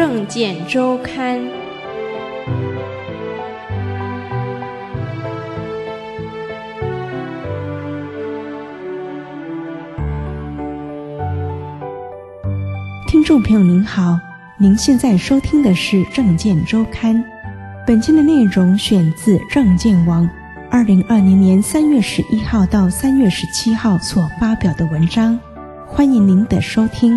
政见周刊》。 听众朋友您好，您现在收听的是《政见周刊》，本期的内容选自政见网2020年3月11号到3月17号所发表的文章，欢迎您的收听。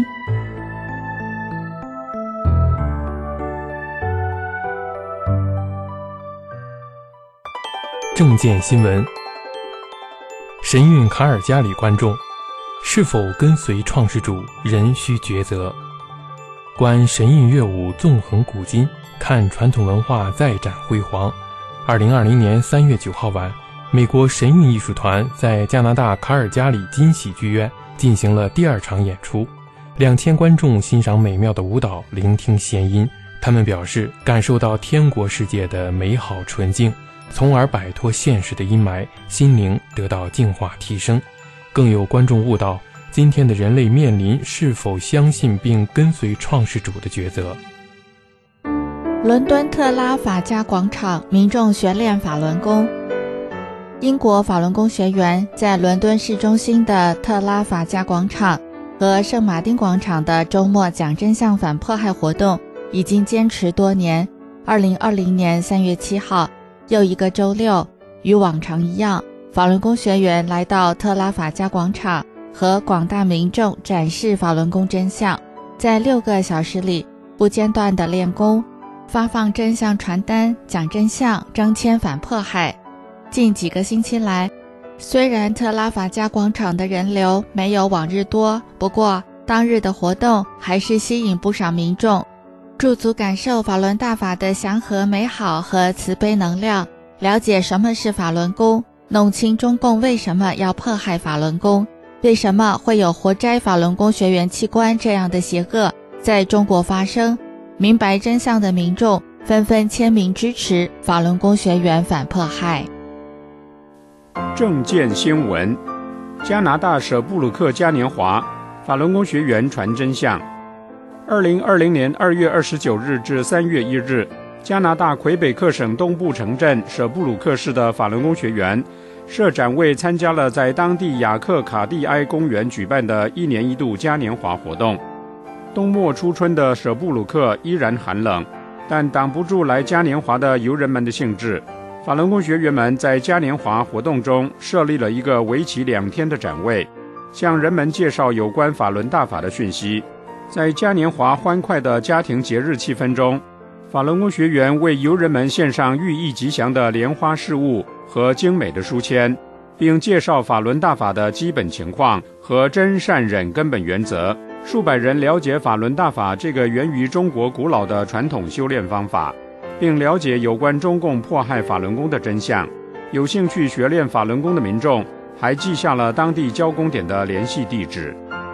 政见新闻：神韵卡尔加里观众是否跟随创世主，仍需抉择。观神韵乐舞纵横古今，看传统文化再展辉煌。2020年3月9号晚，美国神韵艺术团在加拿大卡尔加里金喜剧院进行了第2场演出，2000观众欣赏美妙的舞蹈，聆听弦音。他们表示感受到天国世界的美好纯净，从而摆脱现实的阴霾，心灵得到净化提升。更有观众悟到，今天的人类面临是否相信并跟随创世主的抉择。 伦敦特拉法加广场，民众学练法轮功。英国法轮功学员在伦敦市中心的特拉法加广场和圣马丁广场的周末讲真相反迫害活动已经坚持多年。2020年3月7号，又一个周六，与往常一样，法轮功学员来到特拉法加广场，和广大民众展示法轮功真相。在6个小时里，不间断地练功，发放真相传单，讲真相，张签反迫害。近几个星期来，虽然特拉法加广场的人流没有往日多，不过当日的活动还是吸引不少民众，驻足感受法轮大法的祥和美好和慈悲能量，了解什么是法轮功，弄清中共为什么要迫害法轮功，为什么会有活摘法轮功学员器官这样的邪恶在中国发生。明白真相的民众纷纷签名支持法轮功学员反迫害。 政见新闻：加拿大舍布鲁克嘉年华，法轮功学员传真相。2020年2月29日至3月1日，加拿大魁北克省东部城镇舍布鲁克市的法轮功学员社展为参加了在当地雅克卡蒂埃公园举办的1年1度嘉年华活动。冬末初春的舍布鲁克依然寒冷，但挡不住来嘉年华的游人们的兴致。法轮功学员们在嘉年华活动中设立了一个为期2天的展位，向人们介绍有关法轮大法的讯息。在嘉年华欢快的家庭节日气氛中，法轮功学员为游人们献上寓意吉祥的莲花饰物和精美的书签，并介绍法轮大法的基本情况和真善忍根本原则。数百人了解法轮大法这个源于中国古老的传统修炼方法，并了解有关中共迫害法轮功的真相。有兴趣学练法轮功的民众还记下了当地交功点的联系地址。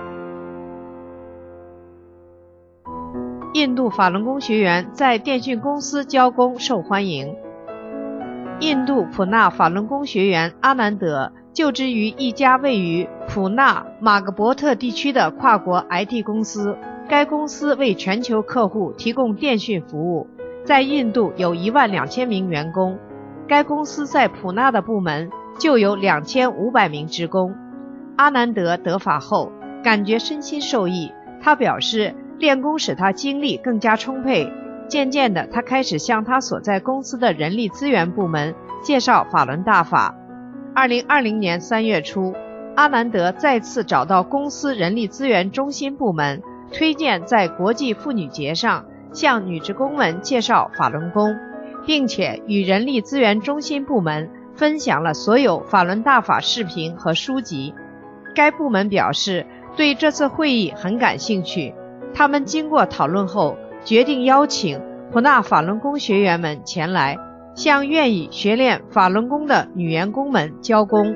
印度法轮功学员在电讯公司交功受欢迎。印度普纳法轮功学员阿南德就职于一家位于普纳马格伯特地区的跨国 IT 公司，该公司为全球客户提供电讯服务，在印度有12000名员工，该公司在普纳的部门就有2500名职工。阿南德得法后感觉身心受益，他表示练功使他精力更加充沛，渐渐的他开始向他所在公司的人力资源部门介绍法轮大法。2020年3月初，阿南德再次找到公司人力资源中心部门，推荐在国际妇女节上向女职工们介绍法轮功，并且与人力资源中心部门分享了所有法轮大法视频和书籍。该部门表示对这次会议很感兴趣，他们经过讨论后决定邀请普纳法轮功学员们前来，向愿意学练法轮功的女员工们交功。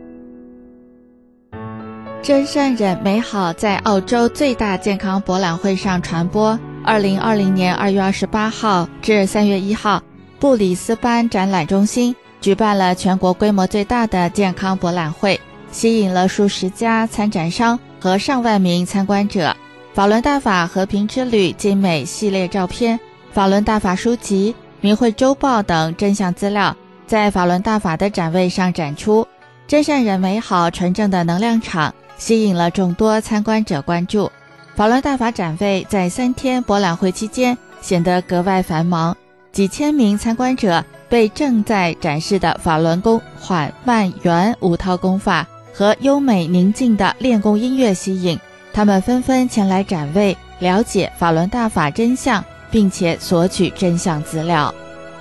真善忍美好在澳洲最大健康博览会上传播。2020年2月28号至3月1号，布里斯班展览中心举办了全国规模最大的健康博览会，吸引了数十家参展商和上万名参观者。 法轮大法和平之旅精美系列照片、法轮大法书籍、明慧周报等真相资料在法轮大法的展位上展出，真善人美好纯正的能量场吸引了众多参观者关注。法轮大法展位在3天博览会期间显得格外繁忙，几千名参观者被正在展示的法轮功缓慢圆5套功法和优美宁静的练功音乐吸引，他们纷纷前来展位了解法轮大法真相，并且索取真相资料。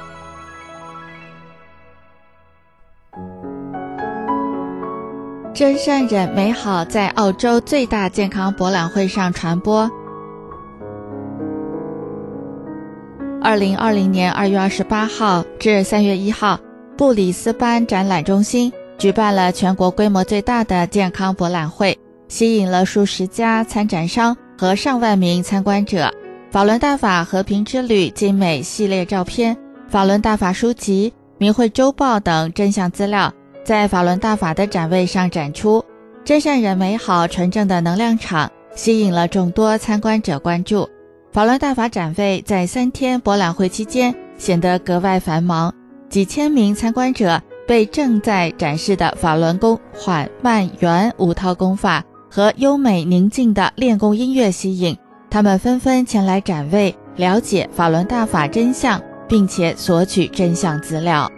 真善忍美好在澳洲最大健康博览会上传播。2020年2月28号至3月1号，布里斯班展览中心举办了全国规模最大的健康博览会，吸引了数十家参展商和上万名参观者。法轮大法和平之旅精美系列照片、法轮大法书籍、明慧周报等真相资料在法轮大法的展位上展出，真善人美好纯正的能量场吸引了众多参观者关注。法轮大法展位在3天博览会期间显得格外繁忙，几千名参观者被正在展示的法轮功缓慢圆5套功法和优美宁静的练功音乐吸引，他们纷纷前来展位了解法轮大法真相，并且索取真相资料。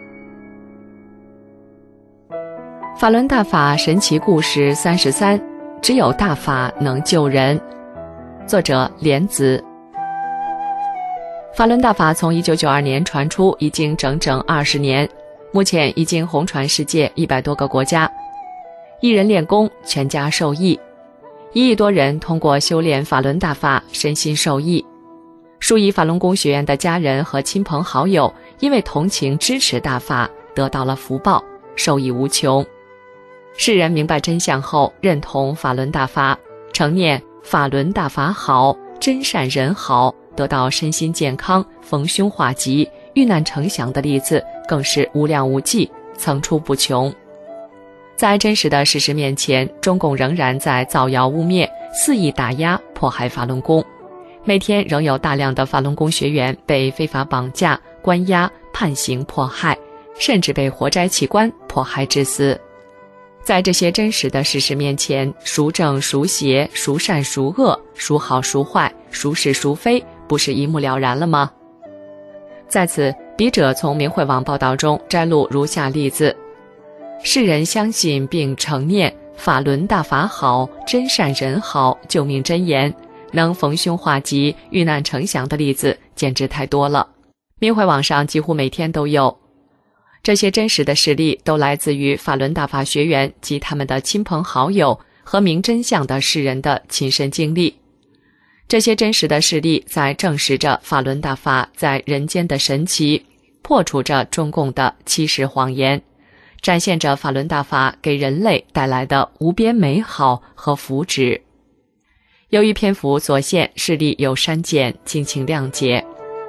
法轮大法神奇故事33，只有大法能救人。作者莲子。法轮大法从1992年传出，已经整整20年，目前已经红传世界100多个国家，一人练功，全家受益，1亿多人通过修炼法轮大法身心受益。数以法轮功学员的家人和亲朋好友因为同情支持大法，得到了福报，受益无穷。世人明白真相后，认同法轮大法，承念法轮大法好，真善人好，得到身心健康、逢凶化吉、遇难成祥的例子更是无量无际，层出不穷。在真实的事实面前，中共仍然在造谣污蔑，肆意打压迫害法轮功，每天仍有大量的法轮功学员被非法绑架、关押、判刑迫害，甚至被活摘器官迫害致死。在这些真实的事实面前，孰正孰邪，孰善孰恶，孰好孰坏，孰是孰非，不是一目了然了吗？在此，笔者从明慧网报道中摘录如下例子：世人相信并承念法轮大法好，真善人好，救命真言，能逢凶化吉、遇难成祥的例子简直太多了，明慧网上几乎每天都有。这些真实的事例都来自于法轮大法学员及他们的亲朋好友和明真相的世人的亲身经历。这些真实的事例在证实着法轮大法在人间的神奇，破除着中共的欺世谎言，展现着法轮大法给人类带来的无边美好和福祉。由于篇幅所限，事例有删减，敬请谅解。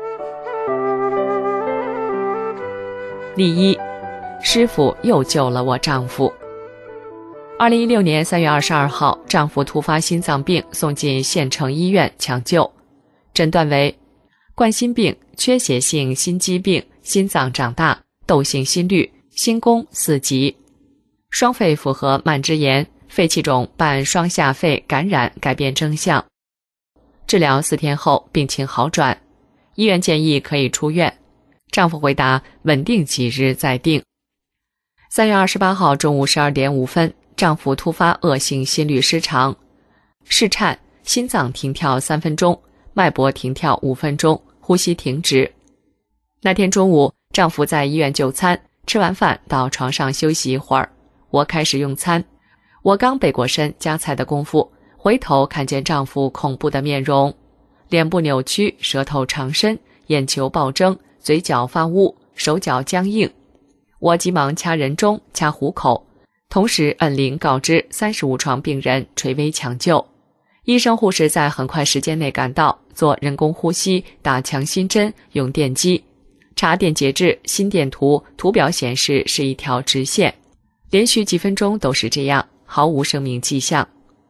例一，师父又救了我丈夫。2016年3月22号，丈夫突发心脏病，送进县城医院抢救，诊断为冠心病、缺血性心肌病、心脏长大、窦性心律、心功4级，双肺符合慢支炎，肺气肿伴双下肺感染改变征象。治疗4天后病情好转，医院建议可以出院。丈夫回答稳定几日再定。3月28号中午12点5分，丈夫突发恶性心律失常，室颤，心脏停跳3分钟，脉搏停跳5分钟，呼吸停止。那天中午，丈夫在医院就餐，吃完饭到床上休息一会儿，我开始用餐。我刚背过身夹菜的功夫，回头看见丈夫恐怖的面容，脸部扭曲，舌头长伸，眼球暴睁，嘴角发乌，手脚僵硬。我急忙掐人中，掐虎口，同时按铃告知35床病人垂危抢救。医生护士在很快时间内赶到，做人工呼吸，打强心针，用电击，查电解质，心电图，图表显示是一条直线，连续几分钟都是这样，毫无生命迹象。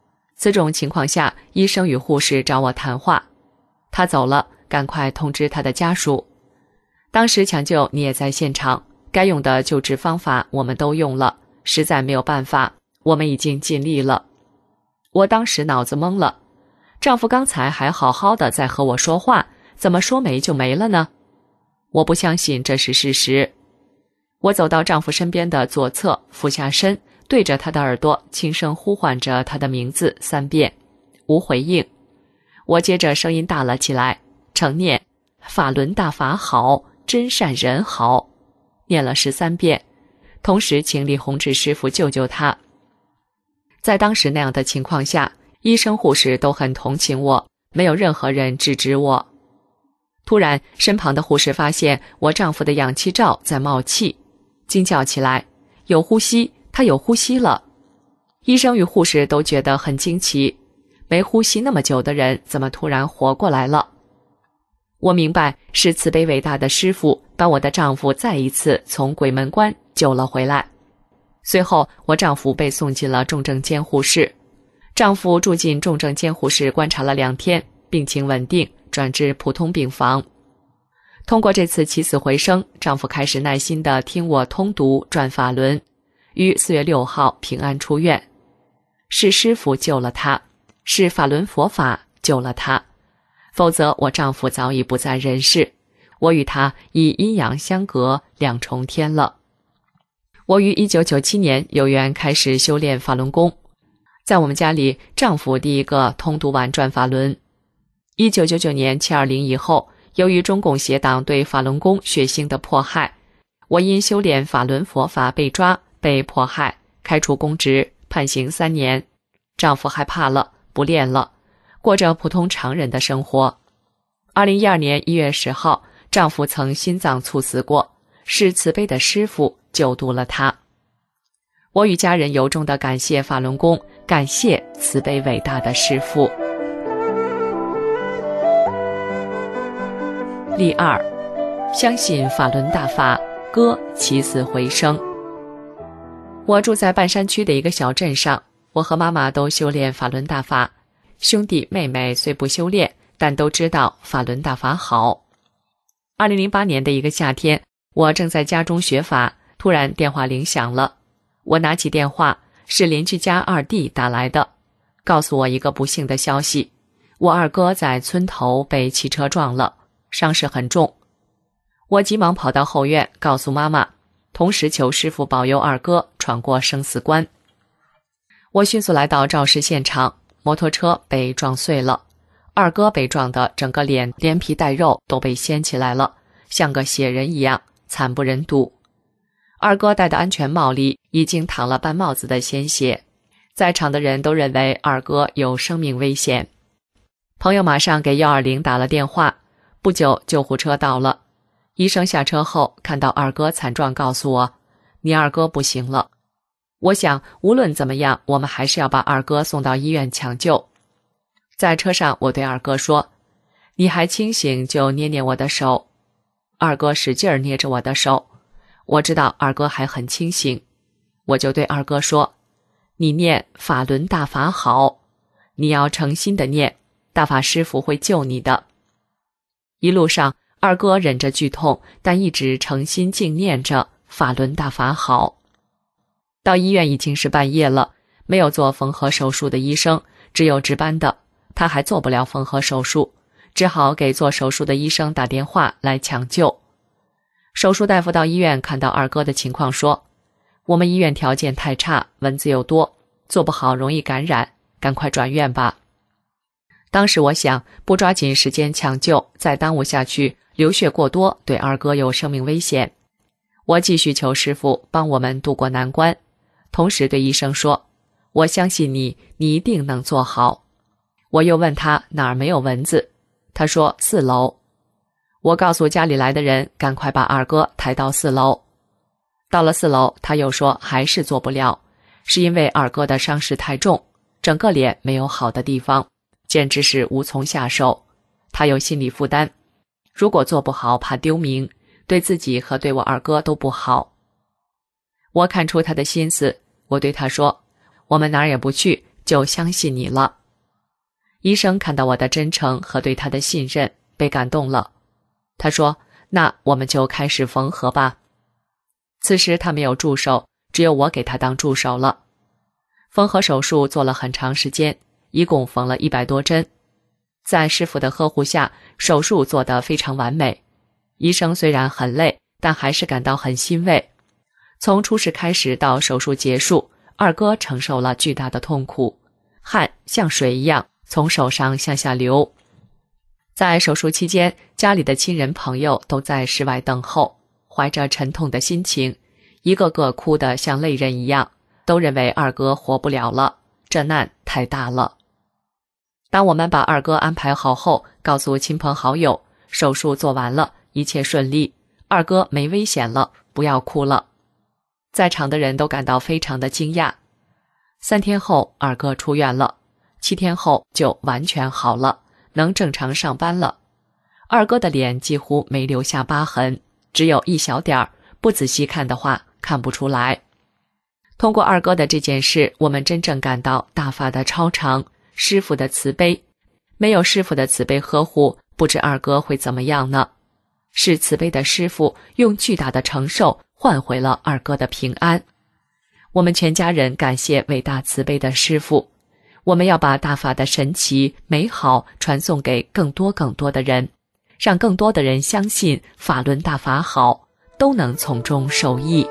此种情况下，医生与护士找我谈话。他走了，赶快通知他的家属。当时抢救你也在现场，该用的救治方法我们都用了，实在没有办法，我们已经尽力了。我当时脑子懵了，丈夫刚才还好好的在和我说话，怎么说没就没了呢？我不相信这是事实。我走到丈夫身边的左侧，俯下身，对着他的耳朵轻声呼唤着他的名字3遍，无回应。我接着声音大了起来，承念法轮大法好，真善人好，念了13遍，同时请李洪志师傅救救他。在当时那样的情况下，医生护士都很同情我，没有任何人制止我。突然，身旁的护士发现我丈夫的氧气罩在冒气，惊叫起来，有呼吸，他有呼吸了。医生与护士都觉得很惊奇，没呼吸那么久的人怎么突然活过来了？我明白是慈悲伟大的师父把我的丈夫再一次从鬼门关救了回来。随后我丈夫被送进了重症监护室，丈夫住进重症监护室观察了2天，病情稳定，转至普通病房。通过这次起死回生，丈夫开始耐心地听我通读转法轮，于4月6号平安出院。是师父救了他，是法轮佛法救了他，否则我丈夫早已不在人世，我与他已阴阳相隔2重天了。我于1997年有缘开始修炼法轮功，在我们家里，丈夫第一个通读完转法轮。1999年720以后，由于中共邪党对法轮功血腥的迫害，我因修炼法轮佛法被抓，被迫害，开除公职，判刑3年。丈夫害怕了，不练了，过着普通常人的生活。2012年1月10号，丈夫曾心脏猝死过，是慈悲的师父救度了他。我与家人由衷地感谢法轮功，感谢慈悲伟大的师父。例2，相信法轮大法，歌起死回生。我住在半山区的一个小镇上，我和妈妈都修炼法轮大法，兄弟妹妹虽不修炼，但都知道法轮大法好。2008年的一个夏天，我正在家中学法，突然电话铃响了。我拿起电话，是邻居家2弟打来的，告诉我一个不幸的消息，我2哥在村头被汽车撞了，伤势很重。我急忙跑到后院告诉妈妈，同时求师父保佑2哥闯过生死关。我迅速来到肇事现场，摩托车被撞碎了，2哥被撞的整个脸连皮带肉都被掀起来了，像个血人一样，惨不忍睹。2哥戴的安全帽里已经淌了半帽子的鲜血，在场的人都认为2哥有生命危险。朋友马上给120打了电话，不久救护车到了。医生下车后看到2哥惨状，告诉我，你2哥不行了。我想无论怎么样，我们还是要把2哥送到医院抢救。在车上我对2哥说，你还清醒就捏捏我的手。2哥使劲捏着我的手，我知道2哥还很清醒，我就对2哥说，你念法轮大法好，你要诚心的念，大法师父会救你的。一路上2哥忍着剧痛，但一直诚心静念着法轮大法好。到医院已经是半夜了，没有做缝合手术的医生，只有值班的，他还做不了缝合手术，只好给做手术的医生打电话来抢救。手术大夫到医院看到2哥的情况说，我们医院条件太差，蚊子又多，做不好容易感染，赶快转院吧。当时我想，不抓紧时间抢救，再耽误下去，流血过多，对2哥有生命危险。我继续求师父帮我们渡过难关，同时对医生说，我相信你，你一定能做好。我又问他哪儿没有蚊子，他说4楼。我告诉家里来的人，赶快把2哥抬到4楼。到了4楼，他又说还是做不了，是因为2哥的伤势太重，整个脸没有好的地方，简直是无从下手。他有心理负担，如果做不好怕丢名，对自己和对我2哥都不好。我看出他的心思，我对他说，我们哪儿也不去， 就相信你了。医生看到我的真诚和对他的信任，被感动了。他说，那我们就开始缝合吧。此时他没有助手，只有我给他当助手了。缝合手术做了很长时间，一共缝了100多针。在师傅的呵护下，手术做得非常完美。医生虽然很累，但还是感到很欣慰。从出事开始到手术结束，二哥承受了巨大的痛苦，汗像水一样从手上向下流。在手术期间，家里的亲人朋友都在室外等候，怀着沉痛的心情，一个个哭得像泪人一样，都认为二哥活不了了，这难太大了。当我们把二哥安排好后，告诉亲朋好友，手术做完了，一切顺利，二哥没危险了，不要哭了。在场的人都感到非常的惊讶。3天后，二哥出院了，7天后就完全好了，能正常上班了。二哥的脸几乎没留下疤痕，只有一小点儿，不仔细看的话看不出来。通过二哥的这件事，我们真正感到大法的超常，师父的慈悲。没有师父的慈悲呵护，不知二哥会怎么样呢？是慈悲的师父用巨大的承受换回了二哥的平安。我们全家人感谢伟大慈悲的师父。我们要把大法的神奇美好传送给更多的人，让更多的人相信法轮大法好，都能从中受益。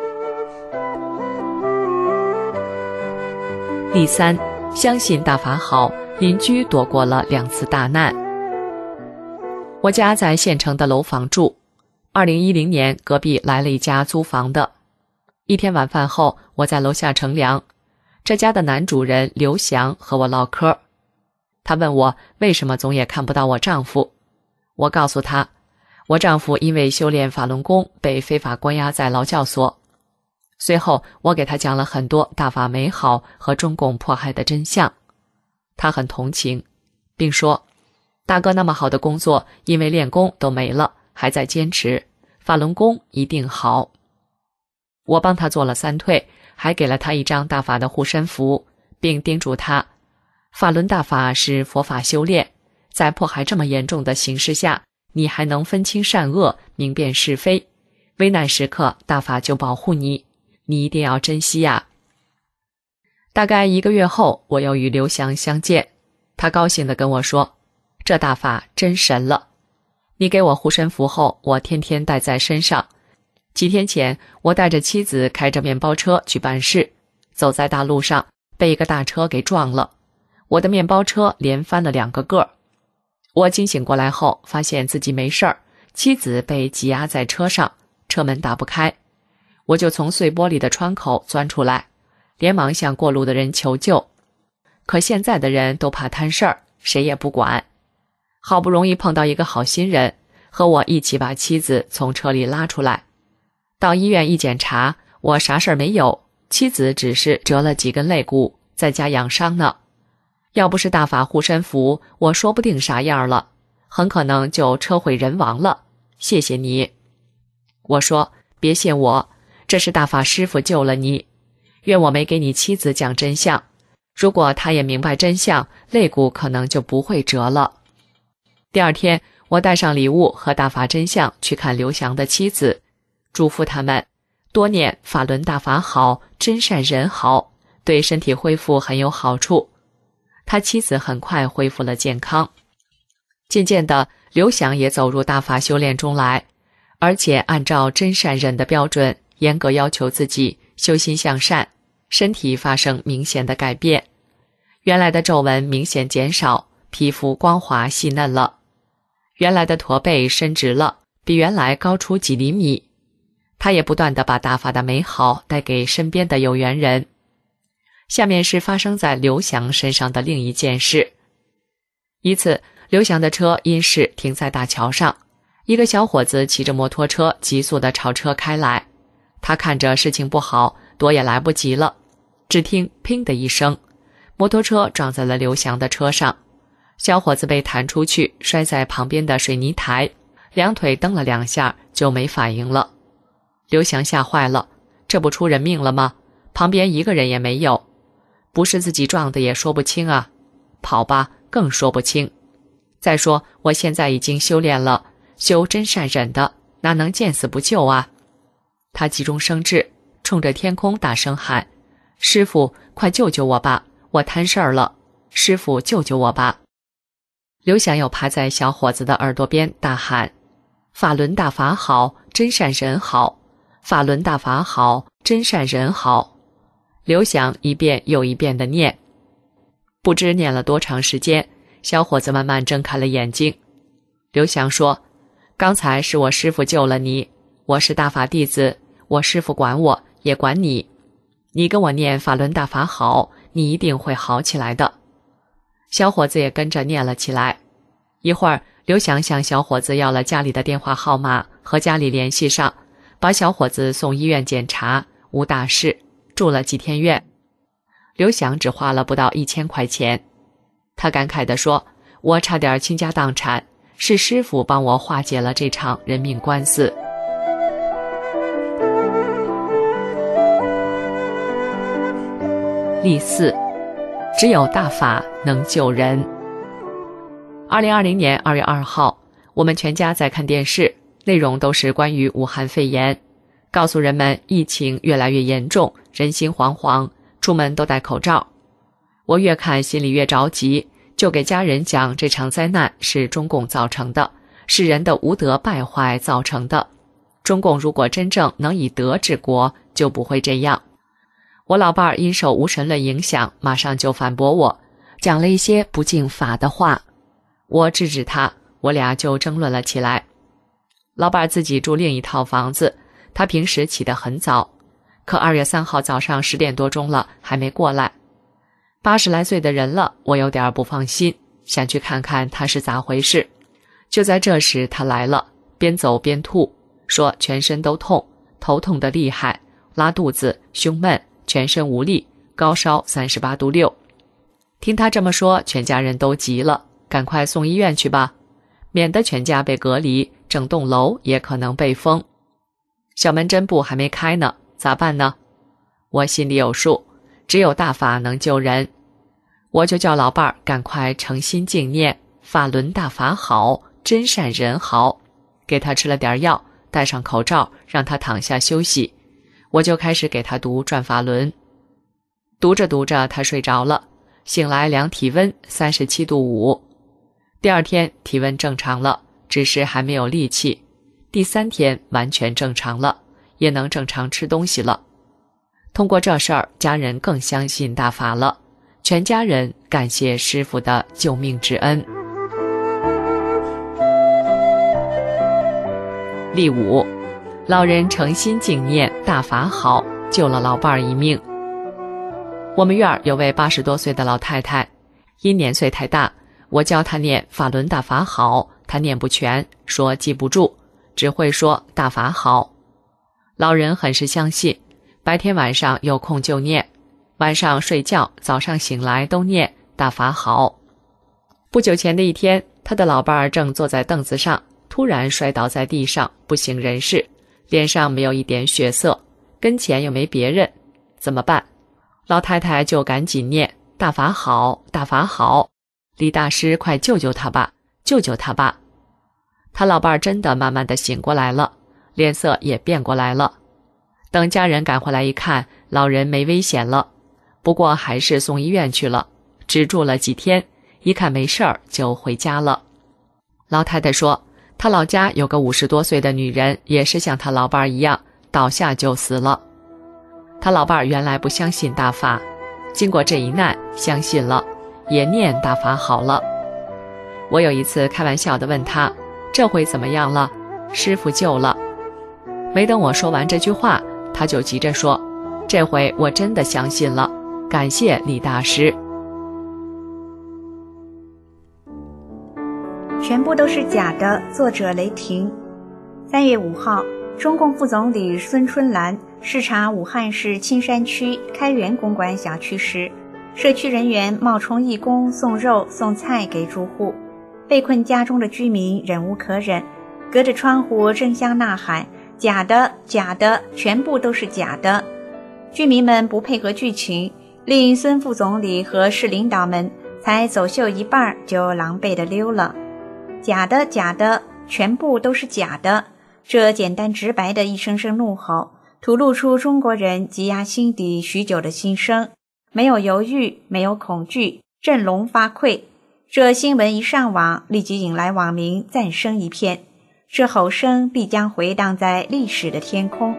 第3，相信大法好，邻居躲过了2次大难。我家在县城的楼房住，2010年隔壁来了一家租房的。一天晚饭后，我在楼下乘凉，这家的男主人刘翔和我唠嗑。他问我为什么总也看不到我丈夫。我告诉他，我丈夫因为修炼法轮功被非法关押在劳教所。随后我给他讲了很多大法美好和中共迫害的真相。他很同情，并说，大哥那么好的工作因为练功都没了，还在坚持，法轮功一定好。我帮他做了3退，还给了他一张大法的护身符，并叮嘱他，法轮大法是佛法修炼，在迫害这么严重的形势下，你还能分清善恶，明辨是非，危难时刻大法就保护你，你一定要珍惜呀。大概1个月后，我又与刘翔相见，他高兴地跟我说，这大法真神了，你给我护身符后，我天天带在身上。几天前，我带着妻子开着面包车去办事，走在大路上，被一个大车给撞了，我的面包车连翻了2个个。我惊醒过来后，发现自己没事儿，妻子被挤压在车上，车门打不开，我就从碎玻璃的窗口钻出来，连忙向过路的人求救。可现在的人都怕摊事儿，谁也不管。好不容易碰到一个好心人，和我一起把妻子从车里拉出来。到医院一检查，我啥事儿没有，妻子只是折了几根肋骨，在家养伤呢。要不是大法护身符，我说不定啥样了，很可能就车毁人亡了。谢谢你。我说，别谢我，这是大法师父救了你。愿我没给你妻子讲真相，如果她也明白真相，肋骨可能就不会折了。第2天，我带上礼物和大法真相去看刘翔的妻子，嘱咐他们多念法轮大法好，真善人好，对身体恢复很有好处。他妻子很快恢复了健康。渐渐的，刘翔也走入大法修炼中来，而且按照真善人的标准，严格要求自己修心向善，身体发生明显的改变。原来的皱纹明显减少，皮肤光滑细嫩了。原来的驼背伸直了，比原来高出几厘米。他也不断地把大法的美好带给身边的有缘人。下面是发生在刘翔身上的另一件事。一次，刘翔的车因事停在大桥上，一个小伙子骑着摩托车急速地朝车开来。他看着事情不好，躲也来不及了，只听砰的一声，摩托车撞在了刘翔的车上，小伙子被弹出去，摔在旁边的水泥台，2腿蹬了2下就没反应了。刘翔吓坏了，这不出人命了吗？旁边一个人也没有。 不是自己撞的也说不清啊，跑吧更说不清。再说我现在已经修炼了，修真善忍的，哪能见死不救啊？他急中生智，冲着天空大声喊：师父，快救救我吧，我摊事儿了，师父救救我吧。刘翔又趴在小伙子的耳朵边大喊：法轮大法好，真善人好，法轮大法好，真善人好。刘翔一遍又一遍地念，不知念了多长时间，小伙子慢慢睁开了眼睛。刘翔说：刚才是我师父救了你，我是大法弟子，我师父管我也管你，你跟我念法轮大法好，你一定会好起来的。小伙子也跟着念了起来。一会儿，刘翔向小伙子要了家里的电话号码，和家里联系上，把小伙子送医院检查，无大事，住了几天院。刘翔只花了不到1000块钱。他感慨地说：我差点倾家荡产，是师父帮我化解了这场人命官司。例4，只有大法能救人。2020年2月2号，我们全家在看电视，内容都是关于武汉肺炎，告诉人们疫情越来越严重，人心惶惶，出门都戴口罩。我越看心里越着急，就给家人讲这场灾难是中共造成的，是人的无德败坏造成的。中共如果真正能以德治国，就不会这样。我老伴儿因受无神论影响，马上就反驳我，讲了一些不敬法的话。我制止他，我俩就争论了起来。老伴儿自己住另一套房子，他平时起得很早，可2月3号早上10点多钟了，还没过来。80来岁的人了，我有点不放心，想去看看他是咋回事。就在这时他来了，边走边吐，说全身都痛，头痛得厉害，拉肚子，胸闷，全身无力，高烧38度6。听他这么说，全家人都急了，赶快送医院去吧，免得全家被隔离，整栋楼也可能被封。小门诊部还没开呢，咋办呢？我心里有数，只有大法能救人。我就叫老伴儿赶快诚心敬念法轮大法好，真善人好，给他吃了点药，戴上口罩，让他躺下休息。我就开始给他读转法轮。读着读着他睡着了，醒来量体温37度5。第2天体温正常了，只是还没有力气。第3天完全正常了，也能正常吃东西了。通过这事儿，家人更相信大法了，全家人感谢师父的救命之恩。例5，老人诚心敬念大法好，救了老伴儿一命。我们院儿有位80多岁的老太太，因年岁太大，我教她念法轮大法好，她念不全，说记不住，只会说大法好。老人很是相信，白天晚上有空就念，晚上睡觉，早上醒来都念大法好。不久前的一天，他的老伴儿正坐在凳子上，突然摔倒在地上，不省人事，脸上没有一点血色，跟前又没别人，怎么办？老太太就赶紧念大法好，大法好，李大师快救救他吧，救救他吧。他老伴儿真的慢慢的醒过来了，脸色也变过来了。等家人赶回来一看，老人没危险了，不过还是送医院去了，只住了几天，一看没事儿就回家了。老太太说，她老家有个50多岁的女人，也是像她老伴儿一样，倒下就死了。她老伴儿原来不相信大法，经过这一难相信了，也念大法好了。我有一次开玩笑地问她，这回怎么样了？师父救了。没等我说完这句话，她就急着说，这回我真的相信了，感谢李大师。 全部都是假的，作者雷霆。3月5号，中共副总理孙春兰视察武汉市青山区开元公馆小区时，社区人员冒充义工送肉送菜给住户，被困家中的居民忍无可忍，隔着窗户争相呐喊，假的，假的，全部都是假的。居民们不配合剧情， 令孙副总理和市领导们才走秀一半就狼狈地溜了。假的，假的，全部都是假的！这简单直白的一声声怒吼，吐露出中国人积压心底许久的心声，没有犹豫，没有恐惧，振聋发聩。这新闻一上网，立即引来网民赞声一片，这吼声必将回荡在历史的天空。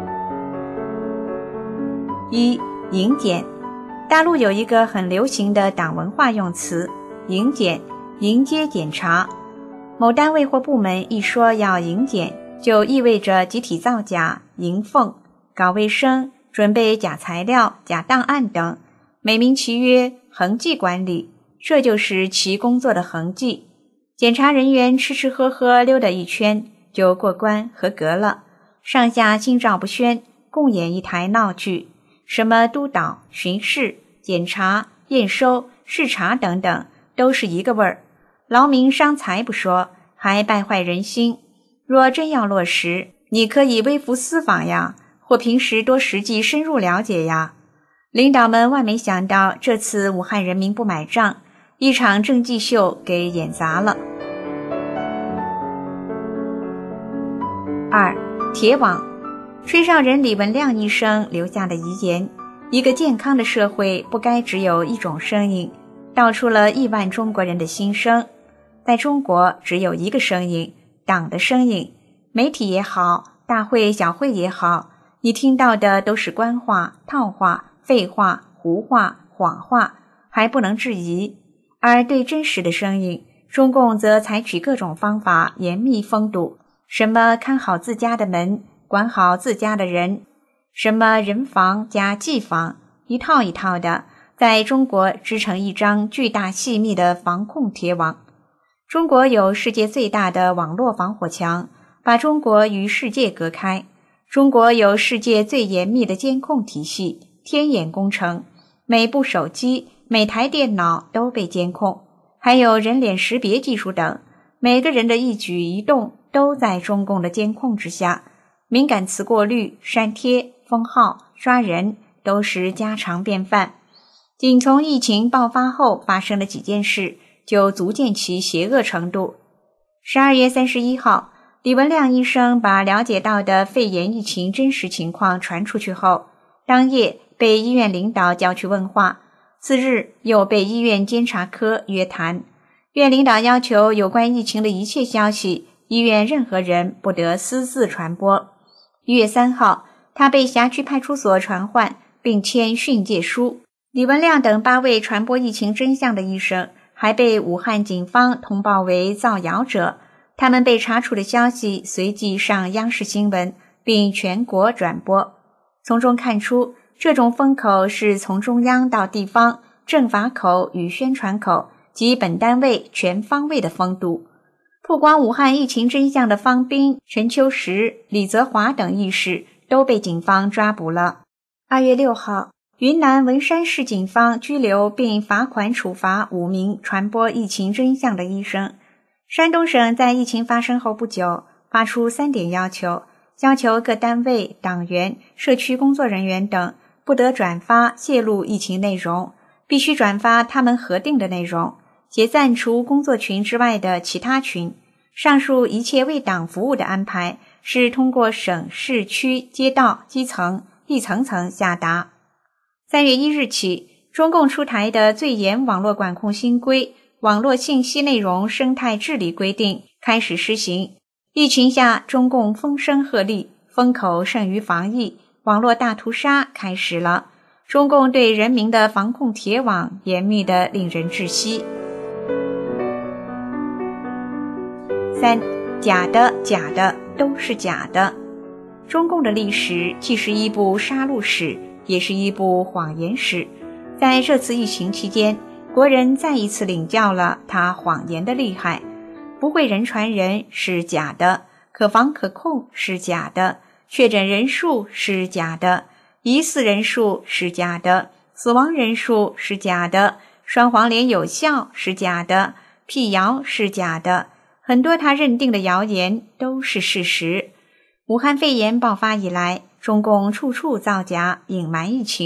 一、迎检。大陆有一个很流行的党文化用词，迎检，迎接检查。某单位或部门一说要迎检，就意味着集体造假、迎奉、搞卫生、准备假材料、假档案等，美名其曰痕迹管理，这就是其工作的痕迹。检查人员吃吃喝喝溜达一圈就过关合格了，上下心照不宣，共演一台闹剧。什么督导、巡视、检查、验收、视察等等，都是一个味儿。劳民伤财不说，还败坏人心。若真要落实，你可以微服私访呀，或平时多实际深入了解呀。领导们万没想到，这次武汉人民不买账，一场政绩秀给演砸了。二、铁网。吹哨人李文亮医生留下的遗言：一个健康的社会不该只有一种声音，道出了亿万中国人的心声。在中国，只有一个声音，党的声音。媒体也好，大会小会也好，你听到的都是官话、套话、废话、胡话、谎话，还不能质疑。而对真实的声音，中共则采取各种方法严密封堵，什么看好自家的门，管好自家的人，什么人防加技防，一套一套的，在中国织成一张巨大细密的防控铁网。中国有世界最大的网络防火墙，把中国与世界隔开。中国有世界最严密的监控体系，天眼工程，每部手机、每台电脑都被监控，还有人脸识别技术等，每个人的一举一动都在中共的监控之下。敏感词过滤、删帖、封号、抓人都是家常便饭。仅从疫情爆发后发生的几件事，就足见其邪恶程度。12月31号，李文亮医生把了解到的肺炎疫情真实情况传出去后，当夜被医院领导叫去问话，次日又被医院监察科约谈。院领导要求有关疫情的一切消息，医院任何人不得私自传播。1月3号，他被辖区派出所传唤，并签训诫书。李文亮等8位传播疫情真相的医生还被武汉警方通报为造谣者，他们被查处的消息随即上央视新闻，并全国转播。从中看出，这种风口是从中央到地方，政法口与宣传口及本单位全方位的封堵。曝光武汉疫情真相的方斌、陈秋实、李泽华等义士都被警方抓捕了。2月6号，云南文山市警方拘留并罚款处罚5名传播疫情真相的医生。山东省在疫情发生后不久，发出3点要求，要求各单位、党员、社区工作人员等不得转发泄露疫情内容，必须转发他们核定的内容，解散除工作群之外的其他群。上述一切为党服务的安排是通过省、市区、街道、基层一层层下达。3月1日起，中共出台的最严网络管控新规《网络信息内容生态治理规定》开始施行。疫情下，中共风声鹤唳，风口胜于防疫，网络大屠杀开始了。中共对人民的防控铁网严密得令人窒息。3. 假的，假的，都是假的。中共的历史既是一部杀戮史，也是一部谎言史。在这次疫情期间，国人再一次领教了他谎言的厉害。不会人传人是假的，可防可控是假的，确诊人数是假的，疑似人数是假的，死亡人数是假的，双黄连有效是假的，辟谣是假的，很多他认定的谣言都是事实。武汉肺炎爆发以来，中共处处造假，隐瞒疫情，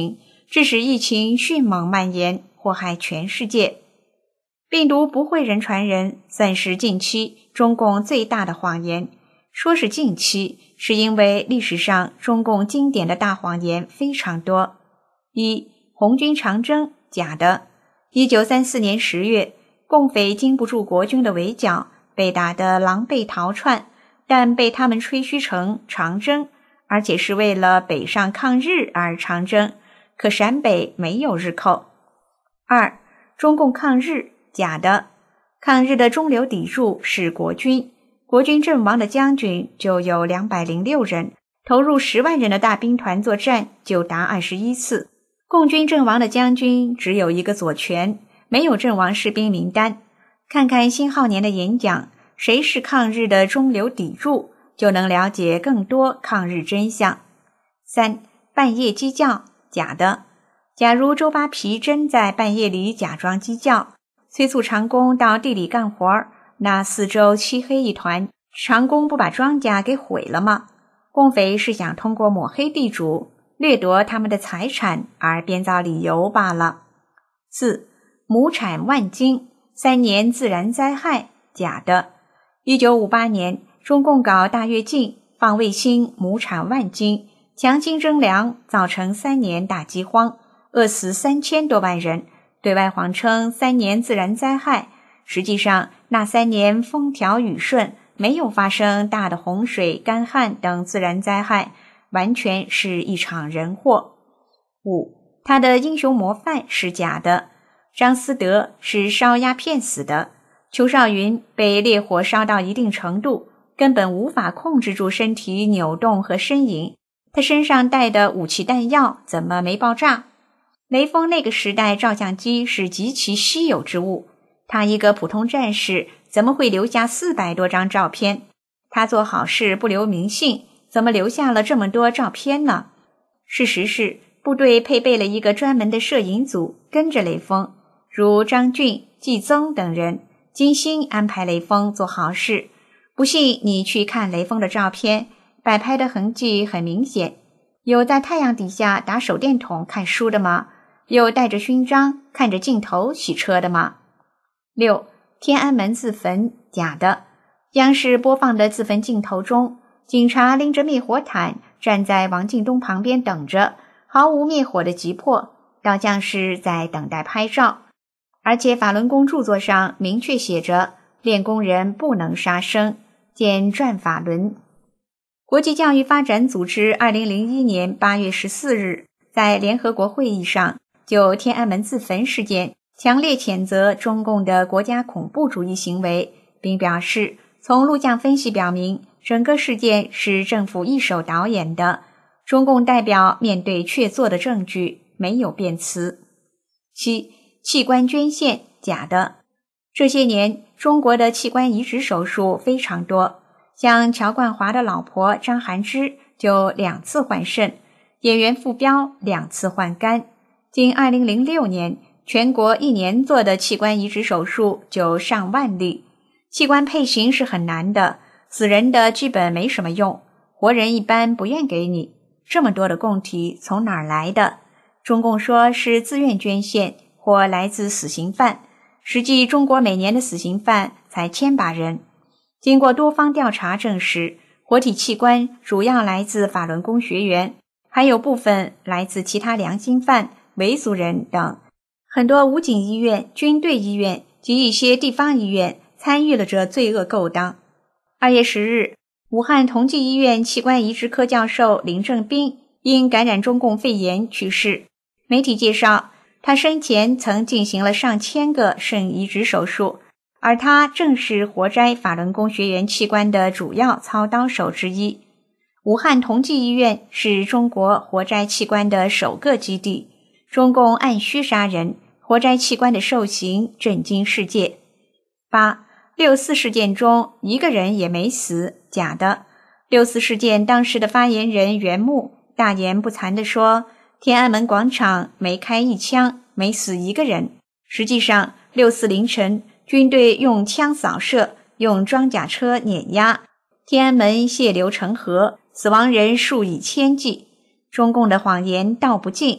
致使疫情迅猛蔓延，祸害全世界。病毒不会人传人，算是近期中共最大的谎言。说是近期，是因为历史上中共经典的大谎言非常多。一、红军长征，假的。1934年10月，共匪经不住国军的围剿，被打得狼狈逃窜，但被他们吹嘘成长征，而且是为了北上抗日而长征，可陕北没有日寇。二、中共抗日，假的。抗日的中流砥柱是国军，国军阵亡的将军就有206人，投入10万人的大兵团作战就达21次。共军阵亡的将军只有一个左权，没有阵亡士兵名单。看看辛浩年的演讲，谁是抗日的中流砥柱，就能了解更多抗日真相。三、半夜鸡叫，假的。假如周扒皮真在半夜里假装鸡叫，催促长工到地里干活，那四周漆黑一团，长工不把庄稼给毁了吗？共匪是想通过抹黑地主，掠夺他们的财产而编造理由罢了。四、亩产万斤，3年自然灾害，假的。1958年，中共搞大跃进，放卫星亩产万斤，强行征粮，造成3年大饥荒，饿死3000多万人，对外谎称3年自然灾害，实际上那3年风调雨顺，没有发生大的洪水、干旱等自然灾害，完全是一场人祸。五、他的英雄模范是假的。张思德是烧鸦片死的，邱少云被烈火烧到一定程度，根本无法控制住身体扭动和呻吟，他身上带的武器弹药怎么没爆炸？雷锋那个时代照相机是极其稀有之物，他一个普通战士怎么会留下400多张照片？他做好事不留名姓，怎么留下了这么多照片呢？事实是，部队配备了一个专门的摄影组跟着雷锋，如张俊、季增等人，精心安排雷锋做好事。不信你去看雷锋的照片，摆拍的痕迹很明显。有在太阳底下打手电筒看书的吗？有带着勋章看着镜头洗车的吗？六、天安门自焚，假的。央视播放的自焚镜头中，警察拎着灭火毯站在王敬东旁边等着，毫无灭火的急迫，倒像是在等待拍照。而且法轮功著作上明确写着，练功人不能杀生，见转法轮。国际教育发展组织2001年8月14日在联合国会议上就天安门自焚事件强烈谴责中共的国家恐怖主义行为，并表示从录像分析表明，整个事件是政府一手导演的，中共代表面对确凿的证据没有辩词。七、器官捐献，假的。这些年中国的器官移植手术非常多，像乔冠华的老婆张涵之就2次换肾，演员傅彪2次换肝。仅2006年，全国1年做的器官移植手术就上万例。器官配型是很难的，死人的基本没什么用，活人一般不愿给你。这么多的供体从哪儿来的？中共说是自愿捐献或来自死刑犯，实际中国每年的死刑犯才1000把人。经过多方调查证实，活体器官主要来自法轮功学员，还有部分来自其他良心犯、维族人等。很多武警医院、军队医院及一些地方医院参与了这罪恶勾当。2月10日，武汉同济医院器官移植科教授林正斌因感染中共肺炎去世。媒体介绍，他生前曾进行了上千个肾移植手术，而他正是活摘法轮功学员器官的主要操刀手之一。武汉同济医院是中国活摘器官的首个基地，中共按需杀人，活摘器官的受刑震惊世界。八、6·4事件中一个人也没死，假的。6·4事件当时的发言人袁木大言不惭地说，天安门广场没开一枪，没死一个人。实际上6·4凌晨，军队用枪扫射，用装甲车碾压，天安门血流成河，死亡人数以千计。中共的谎言道不尽，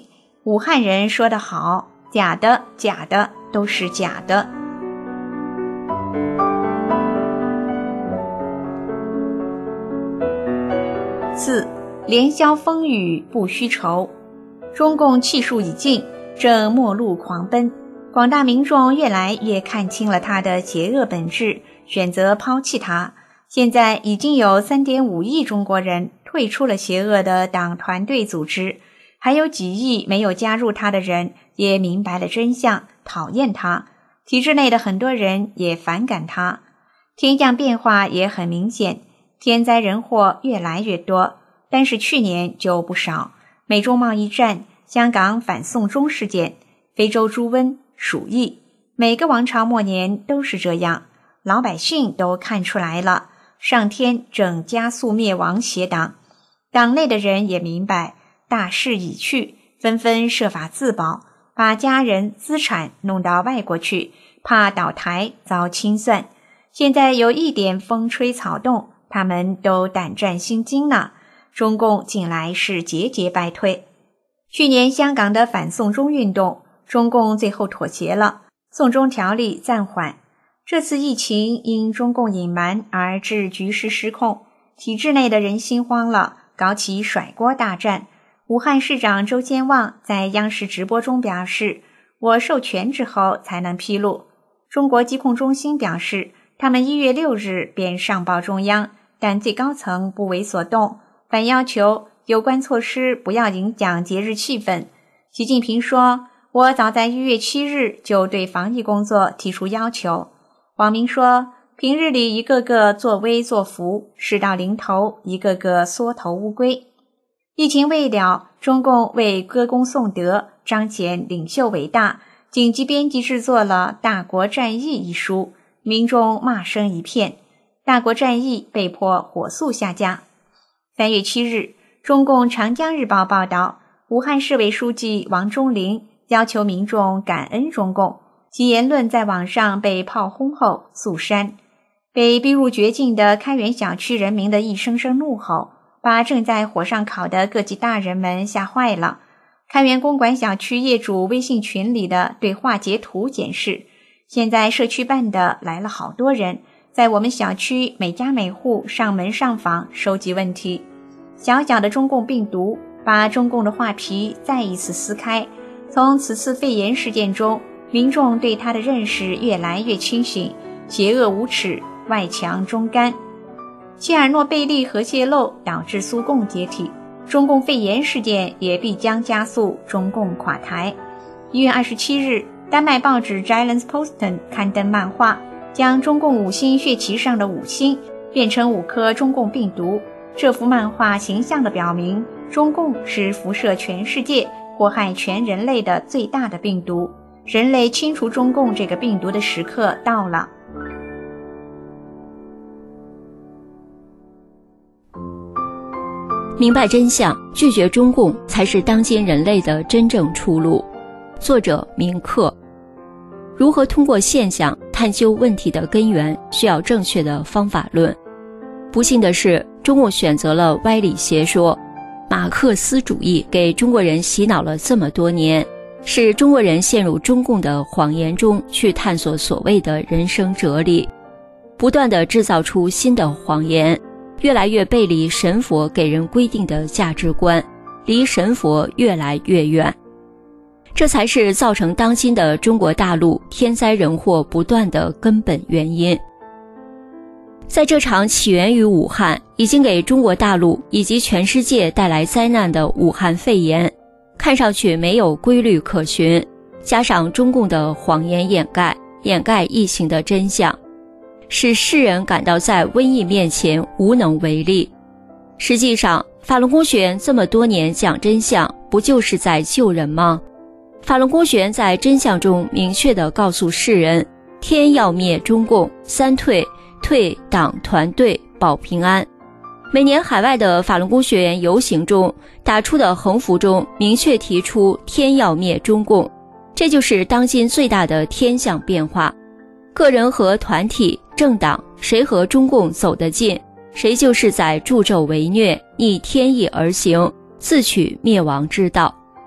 武汉人说得好，假的，假的，都是假的。4. 连消风雨不须愁。中共气数已尽，正末路狂奔，广大民众越来越看清了他的邪恶本质，选择抛弃他。现在已经有 3.5 亿中国人退出了邪恶的党团队组织，还有几亿没有加入他的人也明白了真相，讨厌他。体制内的很多人也反感他。天象变化也很明显，天灾人祸越来越多，但是去年就不少。美中贸易战、香港反送中事件、非洲猪瘟、鼠疫，每个王朝末年都是这样，老百姓都看出来了，上天正加速灭亡邪党。党内的人也明白大势已去，纷纷设法自保，把家人资产弄到外国去，怕倒台遭清算。现在有一点风吹草动，他们都胆战心惊了。中共近来是节节败退。去年香港的反送中运动，中共最后妥协了，送中条例暂缓。这次疫情因中共隐瞒而致局势失控，体制内的人心慌了，搞起甩锅大战。武汉市长周坚旺在央视直播中表示，我授权之后才能披露。中国疾控中心表示，他们1月6日便上报中央，但最高层不为所动，反要求有关措施不要影响节日气氛。习近平说，我早在1月7日就对防疫工作提出要求。网民说，平日里一个个作威作福，事到临头一个个缩头乌龟。疫情未了，中共为歌功颂德，彰显领袖伟大，紧急编辑制作了《大国战役》一书，民众骂声一片，《大国战役》被迫火速下架。3月7日，中共长江日报报道，武汉市委书记王忠林要求民众感恩中共，其言论在网上被炮轰后速删。被逼入绝境的开元小区人民的一声声怒吼，把正在火上烤的各级大人们吓坏了。开元公馆小区业主微信群里的对话截图显示，现在社区办的来了好多人，在我们小区每家每户上门上访收集问题。小小的中共病毒把中共的画皮再一次撕开。从此次肺炎事件中，民众对他的认识越来越清醒，邪恶无耻，外强中干。切尔诺贝利核泄漏导致苏共解体，中共肺炎事件也必将加速中共垮台。1月27日，丹麦报纸 Jyllands-Posten 刊登漫画，将中共5星血旗上的5星变成5颗中共病毒。这幅漫画形象地表明，中共是辐射全世界、祸害全人类的最大的病毒。人类清除中共这个病毒的时刻到了。 明白真相，拒绝中共，才是当今人类的真正出路。作者明克。如何通过现象探究问题的根源，需要正确的方法论。不幸的是，中共选择了歪理邪说，马克思主义给中国人洗脑了这么多年，使中国人陷入中共的谎言中去探索所谓的人生哲理，不断地制造出新的谎言，越来越背离神佛给人规定的价值观，离神佛越来越远。这才是造成当今的中国大陆天灾人祸不断的根本原因。在这场起源于武汉，已经给中国大陆以及全世界带来灾难的武汉肺炎，看上去没有规律可循，加上中共的谎言掩盖疫情的真相，使世人感到在瘟疫面前无能为力。实际上，法轮功学员这么多年讲真相，不就是在救人吗？法轮功学员在真相中明确地告诉世人，天要灭中共，3退：退党团队，保平安。每年海外的法轮功学员游行中打出的横幅中明确提出天要灭中共，这就是当今最大的天象变化。个人和团体、政党，谁和中共走得近，谁就是在助纣为虐，逆天意而行，自取灭亡之道。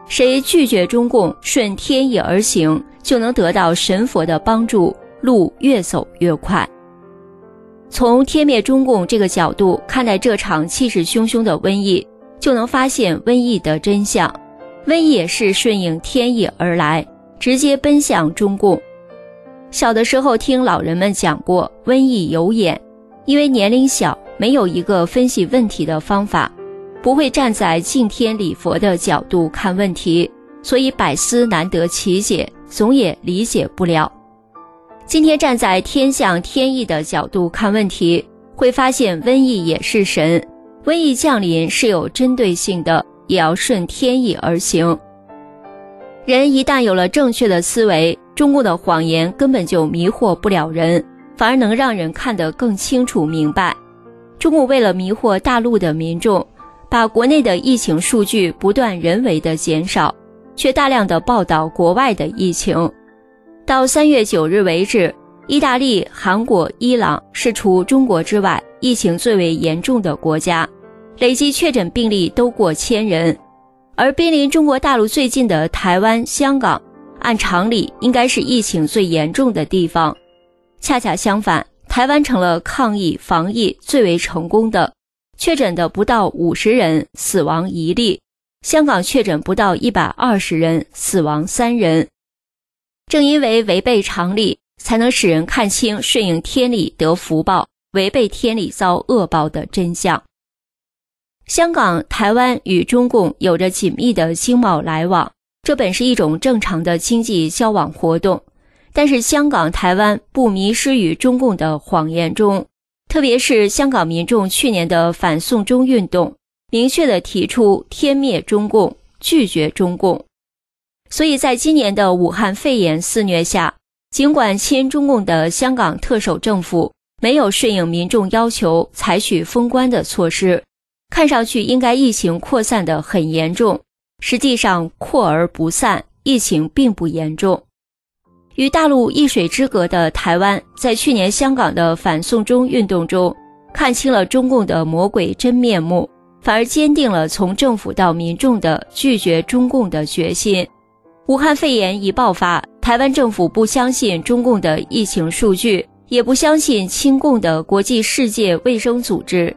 谁拒绝中共，顺天意而行，就能得到神佛的帮助，路越走越快。从天灭中共这个角度看待这场气势汹汹的瘟疫，就能发现瘟疫的真相。瘟疫也是顺应天意而来，直接奔向中共。小的时候听老人们讲过瘟疫有眼，因为年龄小，没有一个分析问题的方法，不会站在敬天礼佛的角度看问题，所以百思难得其解，总也理解不了。今天站在天象天意的角度看问题，会发现瘟疫也是神，瘟疫降临是有针对性的，也要顺天意而行。人一旦有了正确的思维，中共的谎言根本就迷惑不了人，反而能让人看得更清楚明白。中共为了迷惑大陆的民众，把国内的疫情数据不断人为的减少，却大量的报道国外的疫情。到3月9日为止，意大利、韩国、伊朗是除中国之外疫情最为严重的国家，累计确诊病例都过1000人。而濒临中国大陆最近的台湾、香港，按常理应该是疫情最严重的地方。恰恰相反，台湾成了抗疫防疫最为成功的，确诊的不到50人，死亡1例；香港确诊不到120人，死亡3人。正因为违背常理，才能使人看清顺应天理得福报，违背天理遭恶报的真相。香港、台湾与中共有着紧密的经贸来往，这本是一种正常的经济交往活动。但是香港、台湾不迷失于中共的谎言中，特别是香港民众去年的反送中运动，明确地提出天灭中共，拒绝中共。所以在今年的武汉肺炎肆虐下，尽管亲中共的香港特首政府没有顺应民众要求采取封关的措施，看上去应该疫情扩散得很严重，实际上扩而不散，疫情并不严重。与大陆一水之隔的台湾，在去年香港的反送中运动中，看清了中共的魔鬼真面目，反而坚定了从政府到民众的拒绝中共的决心。武汉肺炎一爆发，台湾政府不相信中共的疫情数据，也不相信亲共的国际世界卫生组织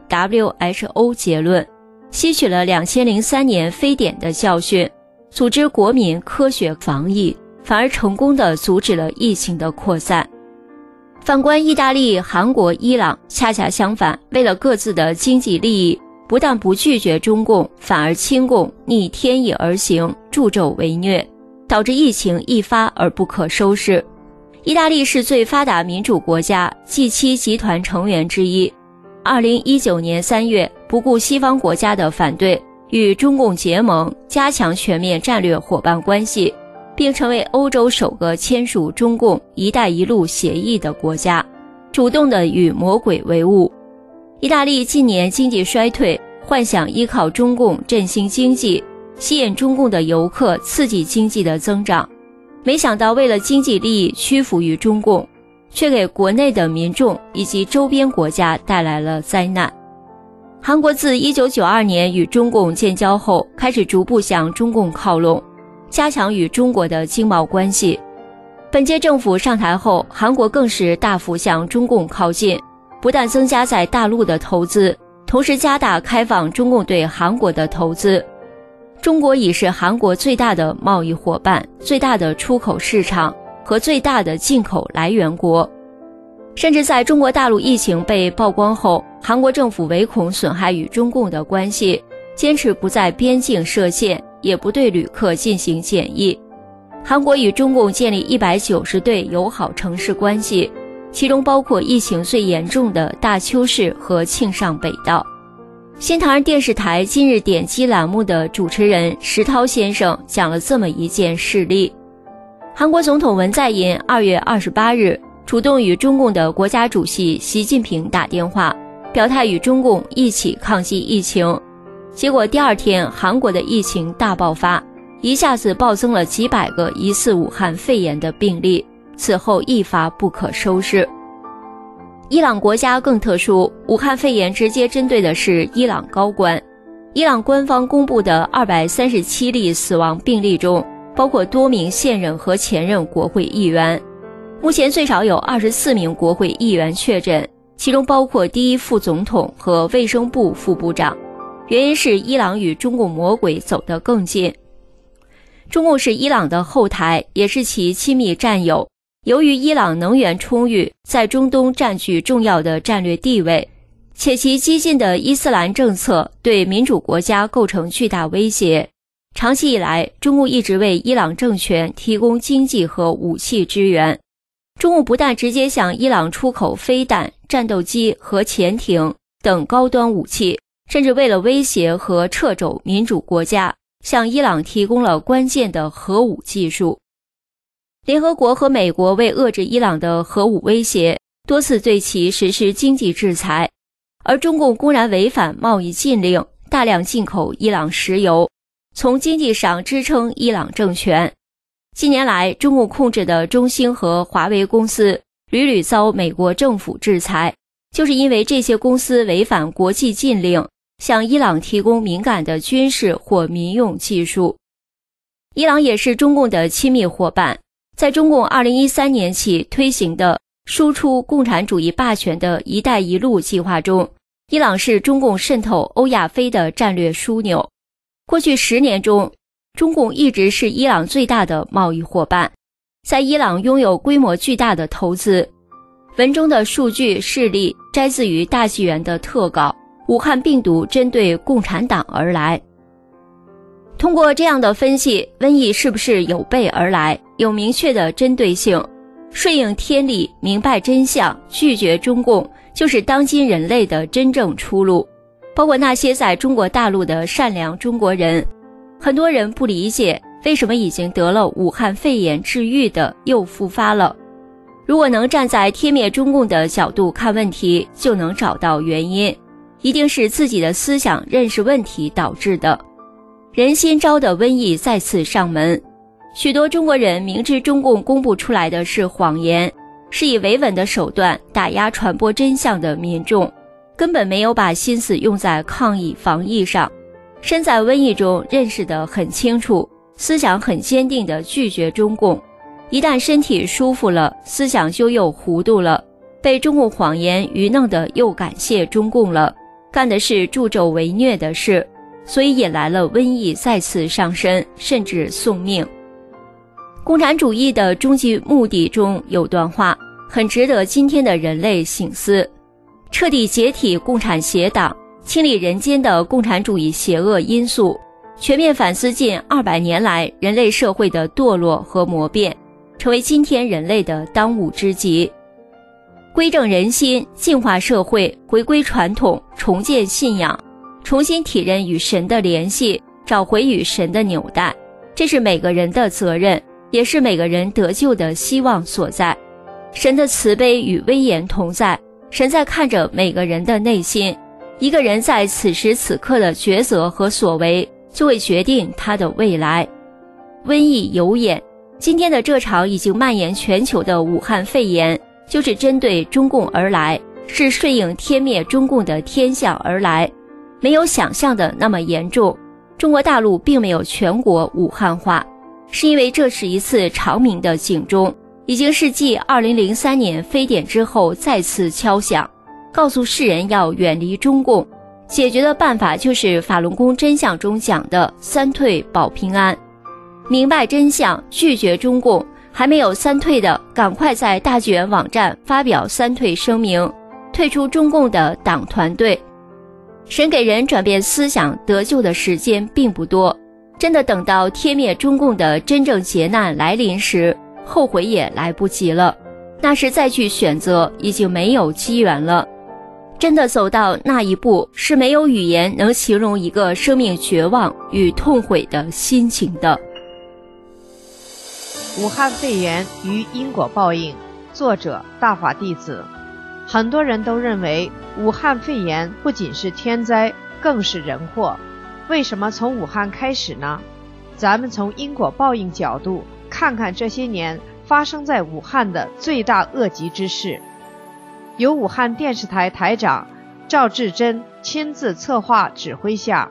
WHO 结论，吸取了2003年非典的教训，组织国民科学防疫，反而成功地阻止了疫情的扩散。反观意大利、韩国、伊朗，恰恰相反，为了各自的经济利益，不但不拒绝中共，反而亲共，逆天意而行，助纣为虐，导致疫情一发而不可收拾。意大利是最发达民主国家 G7 集团成员之一，2019年3月不顾西方国家的反对，与中共结盟，加强全面战略伙伴关系，并成为欧洲首个签署中共“一带一路”协议的国家，主动地与魔鬼为伍。意大利近年经济衰退，幻想依靠中共振兴经济，吸引中共的游客，刺激经济的增长。没想到为了经济利益屈服于中共，却给国内的民众以及周边国家带来了灾难。韩国自1992年与中共建交后，开始逐步向中共靠拢，加强与中国的经贸关系。本届政府上台后，韩国更是大幅向中共靠近，不但增加在大陆的投资，同时加大开放中共对韩国的投资。中国已是韩国最大的贸易伙伴、最大的出口市场和最大的进口来源国。甚至在中国大陆疫情被曝光后，韩国政府唯恐损害与中共的关系，坚持不在边境设限，也不对旅客进行检疫。韩国与中共建立190对友好城市关系，其中包括疫情最严重的大邱市和庆尚北道。新唐人电视台今日点击栏目的主持人石涛先生讲了这么一件事例。韩国总统文在寅2月28日主动与中共的国家主席习近平打电话，表态与中共一起抗击疫情。结果第二天，韩国的疫情大爆发，一下子暴增了几百个疑似武汉肺炎的病例，此后一发不可收拾。伊朗国家更特殊，武汉肺炎直接针对的是伊朗高官。 伊朗官方公布的237例死亡病例中，包括多名现任和前任国会议员。目前最少有24名国会议员确诊，其中包括第一副总统和卫生部副部长。原因是伊朗与中共魔鬼走得更近。中共是伊朗的后台，也是其亲密战友。由于伊朗能源充裕，在中东占据重要的战略地位，且其激进的伊斯兰政策对民主国家构成巨大威胁。长期以来，中共一直为伊朗政权提供经济和武器支援。中共不但直接向伊朗出口飞弹、战斗机和潜艇等高端武器，甚至为了威胁和掣肘民主国家，向伊朗提供了关键的核武技术。联合国和美国为遏制伊朗的核武威胁，多次对其实施经济制裁，而中共公然违反贸易禁令，大量进口伊朗石油，从经济上支撑伊朗政权。近年来，中共控制的中兴和华为公司屡屡遭美国政府制裁，就是因为这些公司违反国际禁令，向伊朗提供敏感的军事或民用技术。伊朗也是中共的亲密伙伴，在中共2013年起推行的输出共产主义霸权的一带一路计划中，伊朗是中共渗透欧亚非的战略枢纽。过去10年中，中共一直是伊朗最大的贸易伙伴，在伊朗拥有规模巨大的投资。文中的数据事例摘自于大纪元的特稿，武汉病毒针对共产党而来。通过这样的分析，瘟疫是不是有备而来，有明确的针对性，顺应天理，明白真相，拒绝中共，就是当今人类的真正出路。包括那些在中国大陆的善良中国人，很多人不理解为什么已经得了武汉肺炎治愈的又复发了。如果能站在天灭中共的角度看问题，就能找到原因，一定是自己的思想认识问题导致的。人心招的瘟疫再次上门，许多中国人明知中共公布出来的是谎言，是以维稳的手段打压传播真相的民众，根本没有把心思用在抗疫防疫上，身在瘟疫中认识得很清楚，思想很坚定地拒绝中共。一旦身体舒服了，思想就又糊涂了，被中共谎言愚弄的又感谢中共了，干的是助纣为虐的事，所以引来了瘟疫再次上身，甚至送命。共产主义的终极目的中有段话，很值得今天的人类省思：彻底解体共产邪党，清理人间的共产主义邪恶因素，全面反思近200年来人类社会的堕落和魔变，成为今天人类的当务之急。归正人心，净化社会，回归传统，重建信仰，重新体认与神的联系，找回与神的纽带，这是每个人的责任，也是每个人得救的希望所在。神的慈悲与威严同在，神在看着每个人的内心，一个人在此时此刻的抉择和所为，就会决定他的未来。瘟疫有眼，今天的这场已经蔓延全球的武汉肺炎，就是针对中共而来，是顺应天灭中共的天象而来，没有想象的那么严重。中国大陆并没有全国武汉化，是因为这是一次长鸣的警钟，已经是继2003年非典之后再次敲响，告诉世人要远离中共。解决的办法就是法轮功真相中讲的3退保平安。明白真相，拒绝中共，还没有3退的，赶快在大纪元网站发表3退声明，退出中共的党团队。神给人转变思想得救的时间并不多，真的等到天灭中共的真正劫难来临时，后悔也来不及了，那时再去选择已经没有机缘了。真的走到那一步，是没有语言能形容一个生命绝望与痛悔的心情的。 武汉肺炎与因果报应，作者大法弟子。很多人都认为武汉肺炎不仅是天灾，更是人祸。为什么从武汉开始呢？咱们从因果报应角度看看这些年发生在武汉的罪大恶极之事。由武汉电视台台长赵志珍亲自策划指挥下，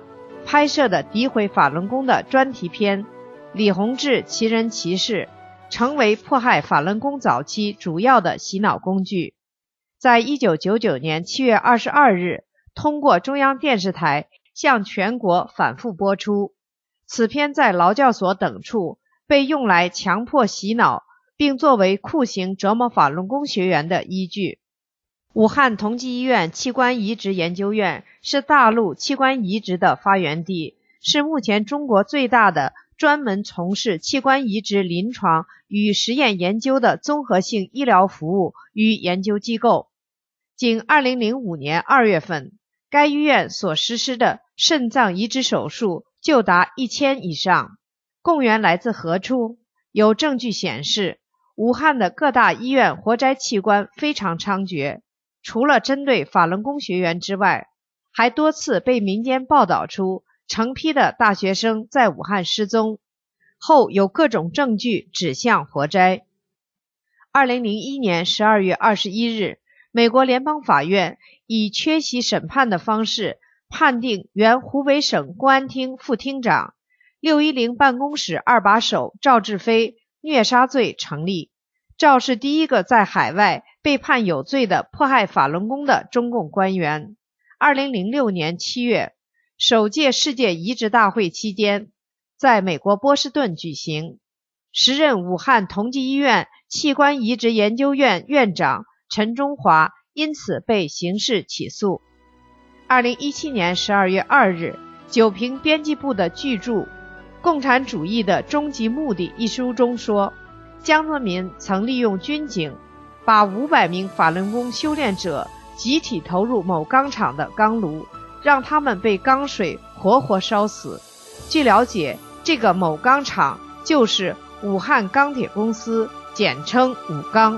拍摄的诋毁法轮功的专题片《李洪志奇人奇事》，成为迫害法轮功早期主要的洗脑工具。在1999年7月22日通过中央电视台向全国反复播出。此片在劳教所等处被用来强迫洗脑，并作为酷刑折磨法轮功学员的依据。武汉同济医院器官移植研究院是大陆器官移植的发源地，是目前中国最大的专门从事器官移植临床与实验研究的综合性医疗服务与研究机构。仅2005年2月份，该医院所实施的肾脏移植手术就达1000以上。供源来自何处？有证据显示，武汉的各大医院活摘器官非常猖獗，除了针对法轮功学员之外，还多次被民间报道出成批的大学生在武汉失踪，后有各种证据指向活摘。2001年12月21日，美国联邦法院以缺席审判的方式判定原湖北省公安厅副厅长、610办公室二把手赵志飞虐杀罪成立。赵是第一个在海外被判有罪的迫害法轮功的中共官员。2006年7月，首届世界移植大会期间，在美国波士顿举行。时任武汉同济医院器官移植研究院院长陈中华因此被刑事起诉。2017年12月2日，九平编辑部的巨著《共产主义的终极目的》一书中说，江泽民曾利用军警把500名法轮功修炼者集体投入某钢厂的钢炉，让他们被钢水活活烧死。据了解，这个某钢厂就是武汉钢铁公司，简称武钢。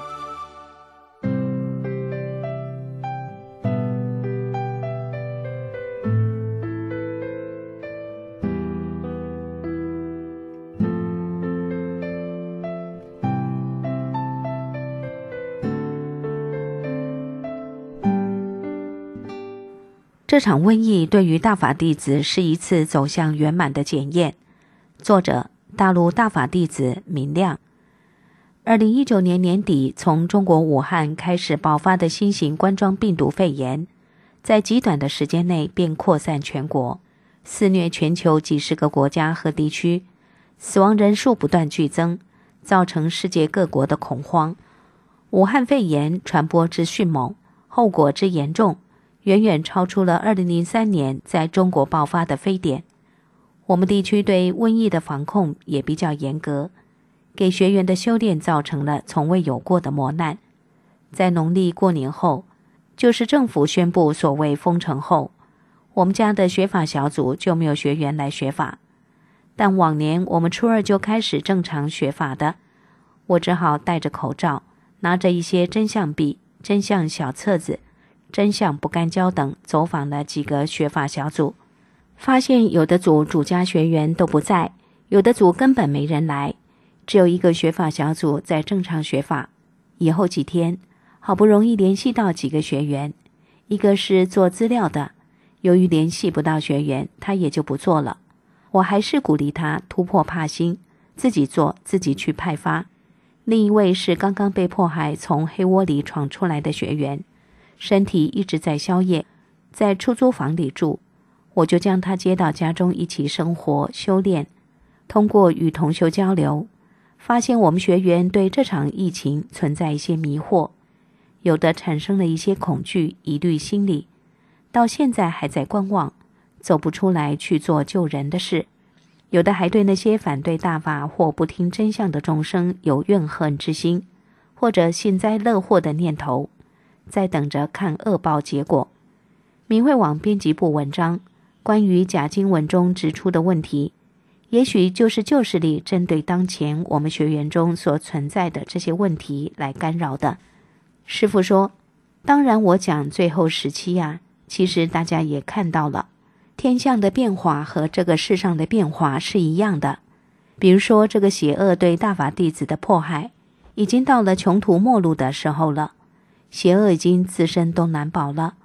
这场瘟疫对于大法弟子是一次走向圆满的检验。作者：大陆大法弟子明亮。2019年年底，从中国武汉开始爆发的新型冠状病毒肺炎，在极短的时间内便扩散全国，肆虐全球几十个国家和地区，死亡人数不断剧增，造成世界各国的恐慌。武汉肺炎传播之迅猛，后果之严重，远远超出了2003年在中国爆发的非典。我们地区对瘟疫的防控也比较严格，给学员的修炼造成了从未有过的磨难。在农历过年后，就是政府宣布所谓封城后，我们家的学法小组就没有学员来学法。但往年我们初二就开始正常学法的，我只好戴着口罩，拿着一些真相币、真相小册子、真相不干胶等走访了几个学法小组，发现有的组主家学员都不在，有的组根本没人来，只有一个学法小组在正常学法。以后几天，好不容易联系到几个学员，一个是做资料的，由于联系不到学员，他也就不做了。我还是鼓励他突破怕心，自己做，自己去派发。另一位是刚刚被迫害从黑窝里闯出来的学员，身体一直在宵夜，在出租房里住，我就将他接到家中一起生活修炼。通过与同修交流，发现我们学员对这场疫情存在一些迷惑，有的产生了一些恐惧疑虑心理，到现在还在观望，走不出来去做救人的事。有的还对那些反对大法或不听真相的众生有怨恨之心，或者幸灾乐祸的念头，在等着看恶报结果。明慧网编辑部文章关于假经文中指出的问题，也许就是旧势力针对当前我们学员中所存在的这些问题来干扰的。师父说，当然我讲最后时期啊，其实大家也看到了，天象的变化和这个世上的变化是一样的。比如说这个邪恶对大法弟子的迫害，已经到了穷途末路的时候了，邪恶已经自身都难保了，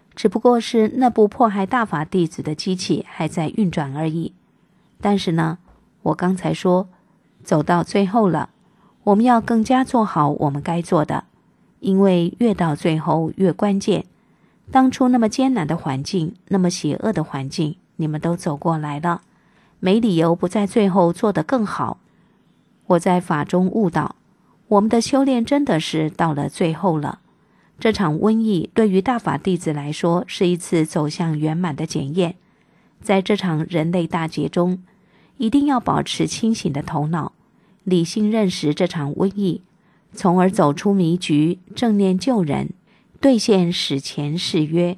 只不过是那部迫害大法弟子的机器还在运转而已。但是呢，我刚才说，走到最后了，我们要更加做好我们该做的，因为越到最后越关键。当初那么艰难的环境，那么邪恶的环境，你们都走过来了，没理由不在最后做得更好。我在法中悟到，我们的修炼真的是到了最后了。这场瘟疫对于大法弟子来说是一次走向圆满的检验。在这场人类大劫中，一定要保持清醒的头脑，理性认识这场瘟疫，从而走出迷局，正念救人，兑现史前誓约。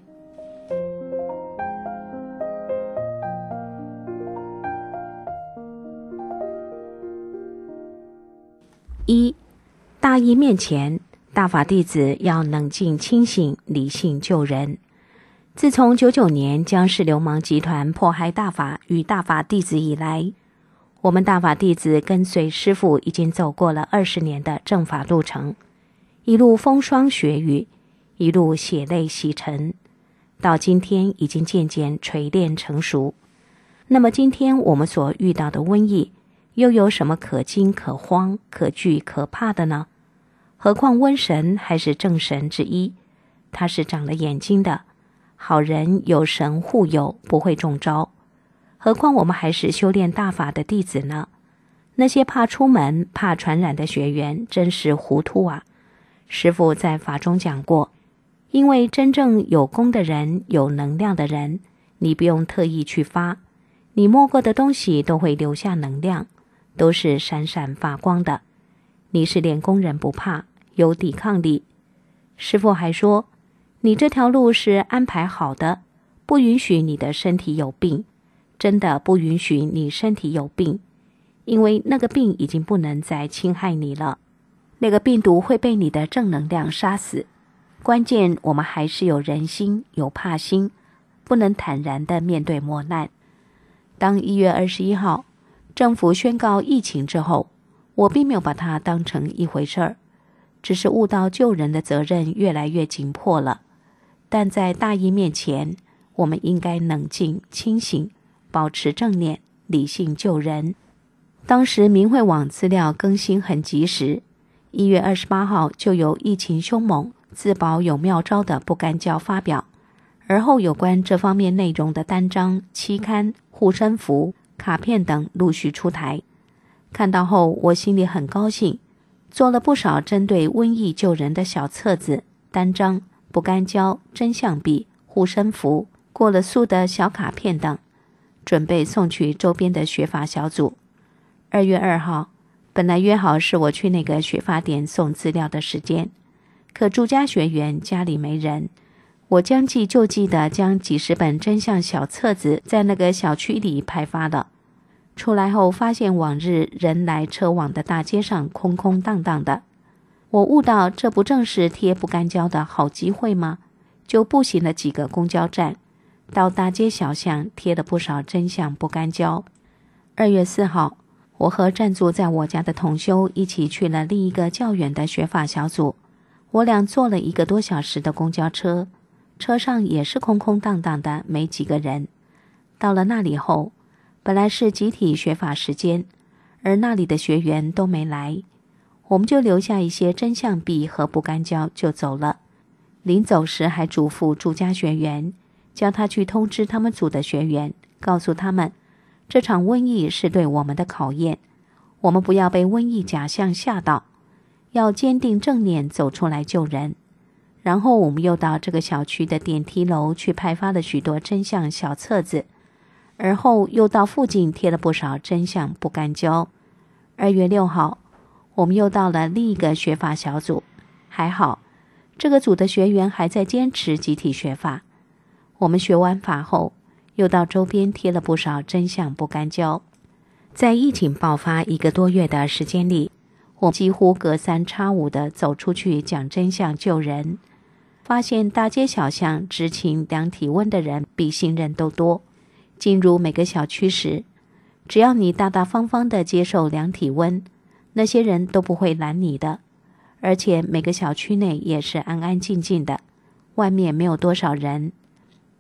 一，大义面前，大法弟子要冷静清醒，理性救人。自从99年僵尸流氓集团迫害大法与大法弟子以来，我们大法弟子跟随师父已经走过了20年的正法路程，一路风霜雪雨，一路血泪洗尘，到今天已经渐渐锤炼成熟。那么今天我们所遇到的瘟疫，又有什么可惊可慌可惧可怕的呢？何况瘟神还是正神之一，他是长了眼睛的，好人有神护佑，不会中招。何况我们还是修炼大法的弟子呢？那些怕出门怕传染的学员真是糊涂啊。师父在法中讲过，因为真正有功的人，有能量的人，你不用特意去发，你摸过的东西都会留下能量，都是闪闪发光的。你是练功人不怕，有抵抗力。师父还说，你这条路是安排好的，不允许你的身体有病，真的不允许你身体有病，因为那个病已经不能再侵害你了，那个病毒会被你的正能量杀死。关键我们还是有人心，有怕心，不能坦然地面对磨难。当1月21号政府宣告疫情之后，我并没有把它当成一回事儿，只是悟到救人的责任越来越紧迫了。但在大义面前，我们应该冷静清醒，保持正念，理性救人。当时明慧网资料更新很及时，1月28号就有疫情凶猛自保有妙招的不干胶发表，而后有关这方面内容的单张、期刊、护身符、卡片等陆续出台。看到后我心里很高兴，做了不少针对瘟疫救人的小册子、单张、不干胶、真相币、护身符、过了速的小卡片等，准备送去周边的学法小组。2月2号本来约好是我去那个学法点送资料的时间，可住家学员家里没人，我将计就计地将几十本真相小册子在那个小区里派发了。出来后发现往日人来车往的大街上空空荡荡的，我悟到这不正是贴不干胶的好机会吗？就步行了几个公交站，到大街小巷贴了不少真相不干胶。2月4号我和暂住在我家的同修一起去了另一个较远的学法小组，我俩坐了1个多小时的公交车，车上也是空空荡荡的，没几个人。到了那里后，本来是集体学法时间，而那里的学员都没来，我们就留下一些真相币和不干胶就走了。临走时还嘱咐住家学员，叫他去通知他们组的学员，告诉他们这场瘟疫是对我们的考验，我们不要被瘟疫假象吓到，要坚定正念走出来救人。然后我们又到这个小区的电梯楼去派发了许多真相小册子，而后又到附近贴了不少真相不干胶。2月6号我们又到了另一个学法小组，还好这个组的学员还在坚持集体学法。我们学完法后又到周边贴了不少真相不干胶。在疫情爆发1个多月的时间里，我几乎隔3差5地走出去讲真相救人，发现大街小巷知情量体温的人比新人都多。进入每个小区时，只要你大大方方地接受量体温，那些人都不会拦你的。而且每个小区内也是安安静静的，外面没有多少人，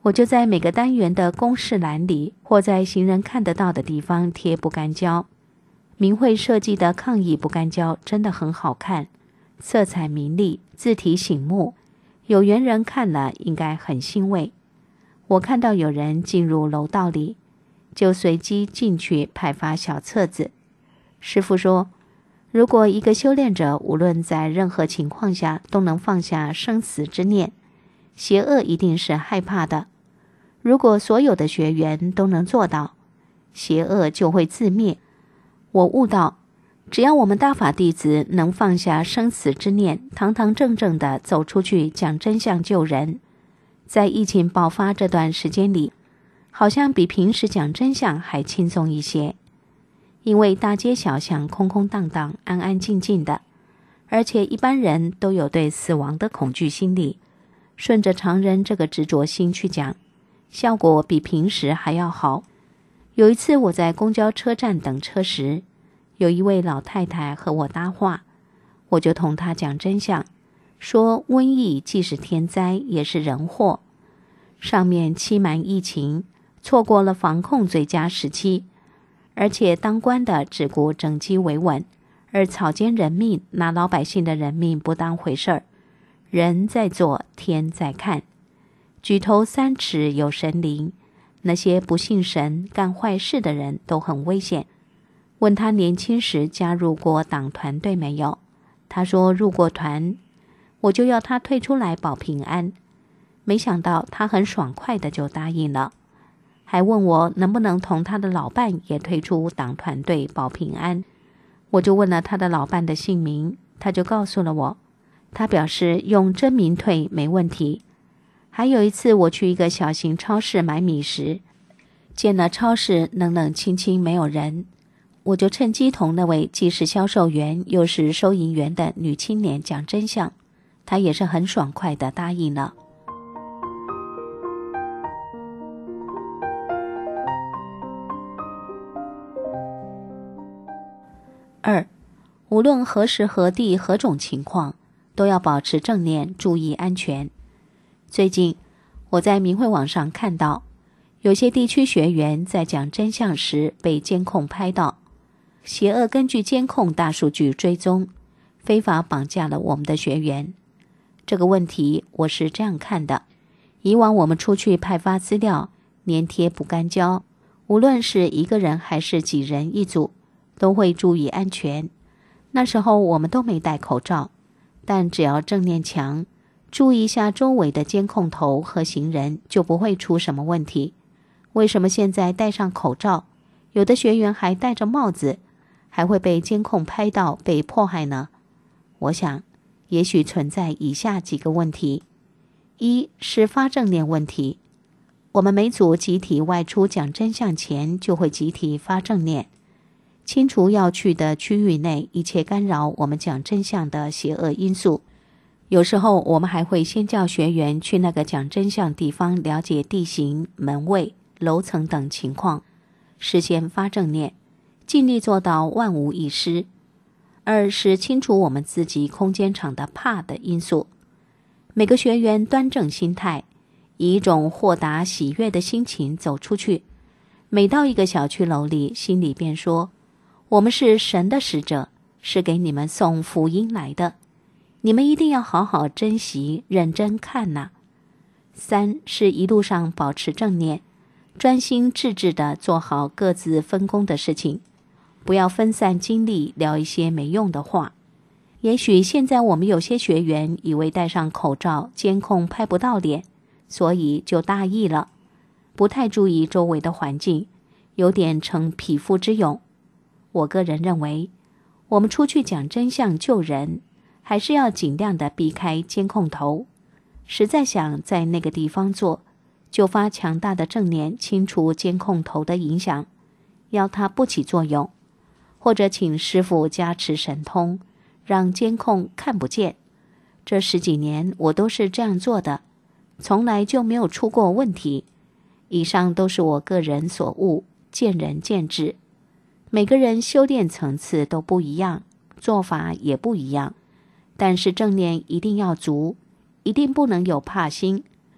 我就在每个单元的公示栏里或在行人看得到的地方贴不干胶。明慧设计的抗议不干胶真的很好看，色彩明丽，字体醒目，有缘人看了应该很欣慰。我看到有人进入楼道里，就随机进去派发小册子。师父说，如果一个修炼者无论在任何情况下都能放下生死之念，邪恶一定是害怕的。如果所有的学员都能做到，邪恶就会自灭。我悟到，只要我们大法弟子能放下生死之念，堂堂正正地走出去讲真相救人，在疫情爆发这段时间里，好像比平时讲真相还轻松一些。因为大街小巷空空荡荡，安安静静的，而且一般人都有对死亡的恐惧心理，顺着常人这个执着心去讲，效果比平时还要好。有一次我在公交车站等车时，有一位老太太和我搭话，我就同她讲真相，说瘟疫既是天灾也是人祸，上面欺瞒疫情，错过了防控最佳时期，而且当官的只顾整鸡维稳，而草菅人命，拿老百姓的人命不当回事儿。人在做，天在看，举头三尺有神灵，那些不信神干坏事的人都很危险。问他年轻时加入过党团队没有，他说入过团，我就要他退出来保平安。没想到他很爽快的就答应了，还问我能不能同他的老伴也退出党团队保平安。我就问了他的老伴的姓名，他就告诉了我，他表示用真名退没问题。还有一次我去一个小型超市买米时，见了超市冷冷清清没有人，我就趁机同那位既是销售员又是收银员的女青年讲真相，她也是很爽快地答应了。2. 无论何时何地何种情况，都要保持正念，注意安全。最近我在明慧网上看到，有些地区学员在讲真相时被监控拍到，邪恶根据监控大数据追踪，非法绑架了我们的学员。这个问题我是这样看的，以往我们出去派发资料，粘贴不干胶，无论是一个人还是几人一组，都会注意安全。那时候我们都没戴口罩，但只要正念强，注意一下周围的监控头和行人，就不会出什么问题。为什么现在戴上口罩，有的学员还戴着帽子，还会被监控拍到被迫害呢？我想也许存在以下几个问题。一是发正念问题，我们每组集体外出讲真相前，就会集体发正念，清除要去的区域内一切干扰我们讲真相的邪恶因素。有时候我们还会先叫学员去那个讲真相地方了解地形、门卫、楼层等情况，事先发正念，尽力做到万无一失。2是清除我们自己空间场的怕的因素。每个学员端正心态，以一种豁达喜悦的心情走出去，每到一个小区楼里，心里便说，我们是神的使者，是给你们送福音来的，你们一定要好好珍惜，认真看呐。3是一路上保持正念，专心致志地做好各自分工的事情，不要分散精力聊一些没用的话。也许现在我们有些学员以为戴上口罩监控拍不到脸，所以就大意了，不太注意周围的环境，有点逞匹夫之勇。我个人认为，我们出去讲真相救人，还是要尽量的避开监控头。实在想在那个地方做，就发强大的正念清除监控头的影响，要它不起作用，或者请师父加持神通，让监控看不见。这10几年我都是这样做的，从来就没有出过问题。以上都是我个人所悟，见仁见智。每个人修炼层次都不一样，做法也不一样，但是正念一定要足，一定不能有怕心。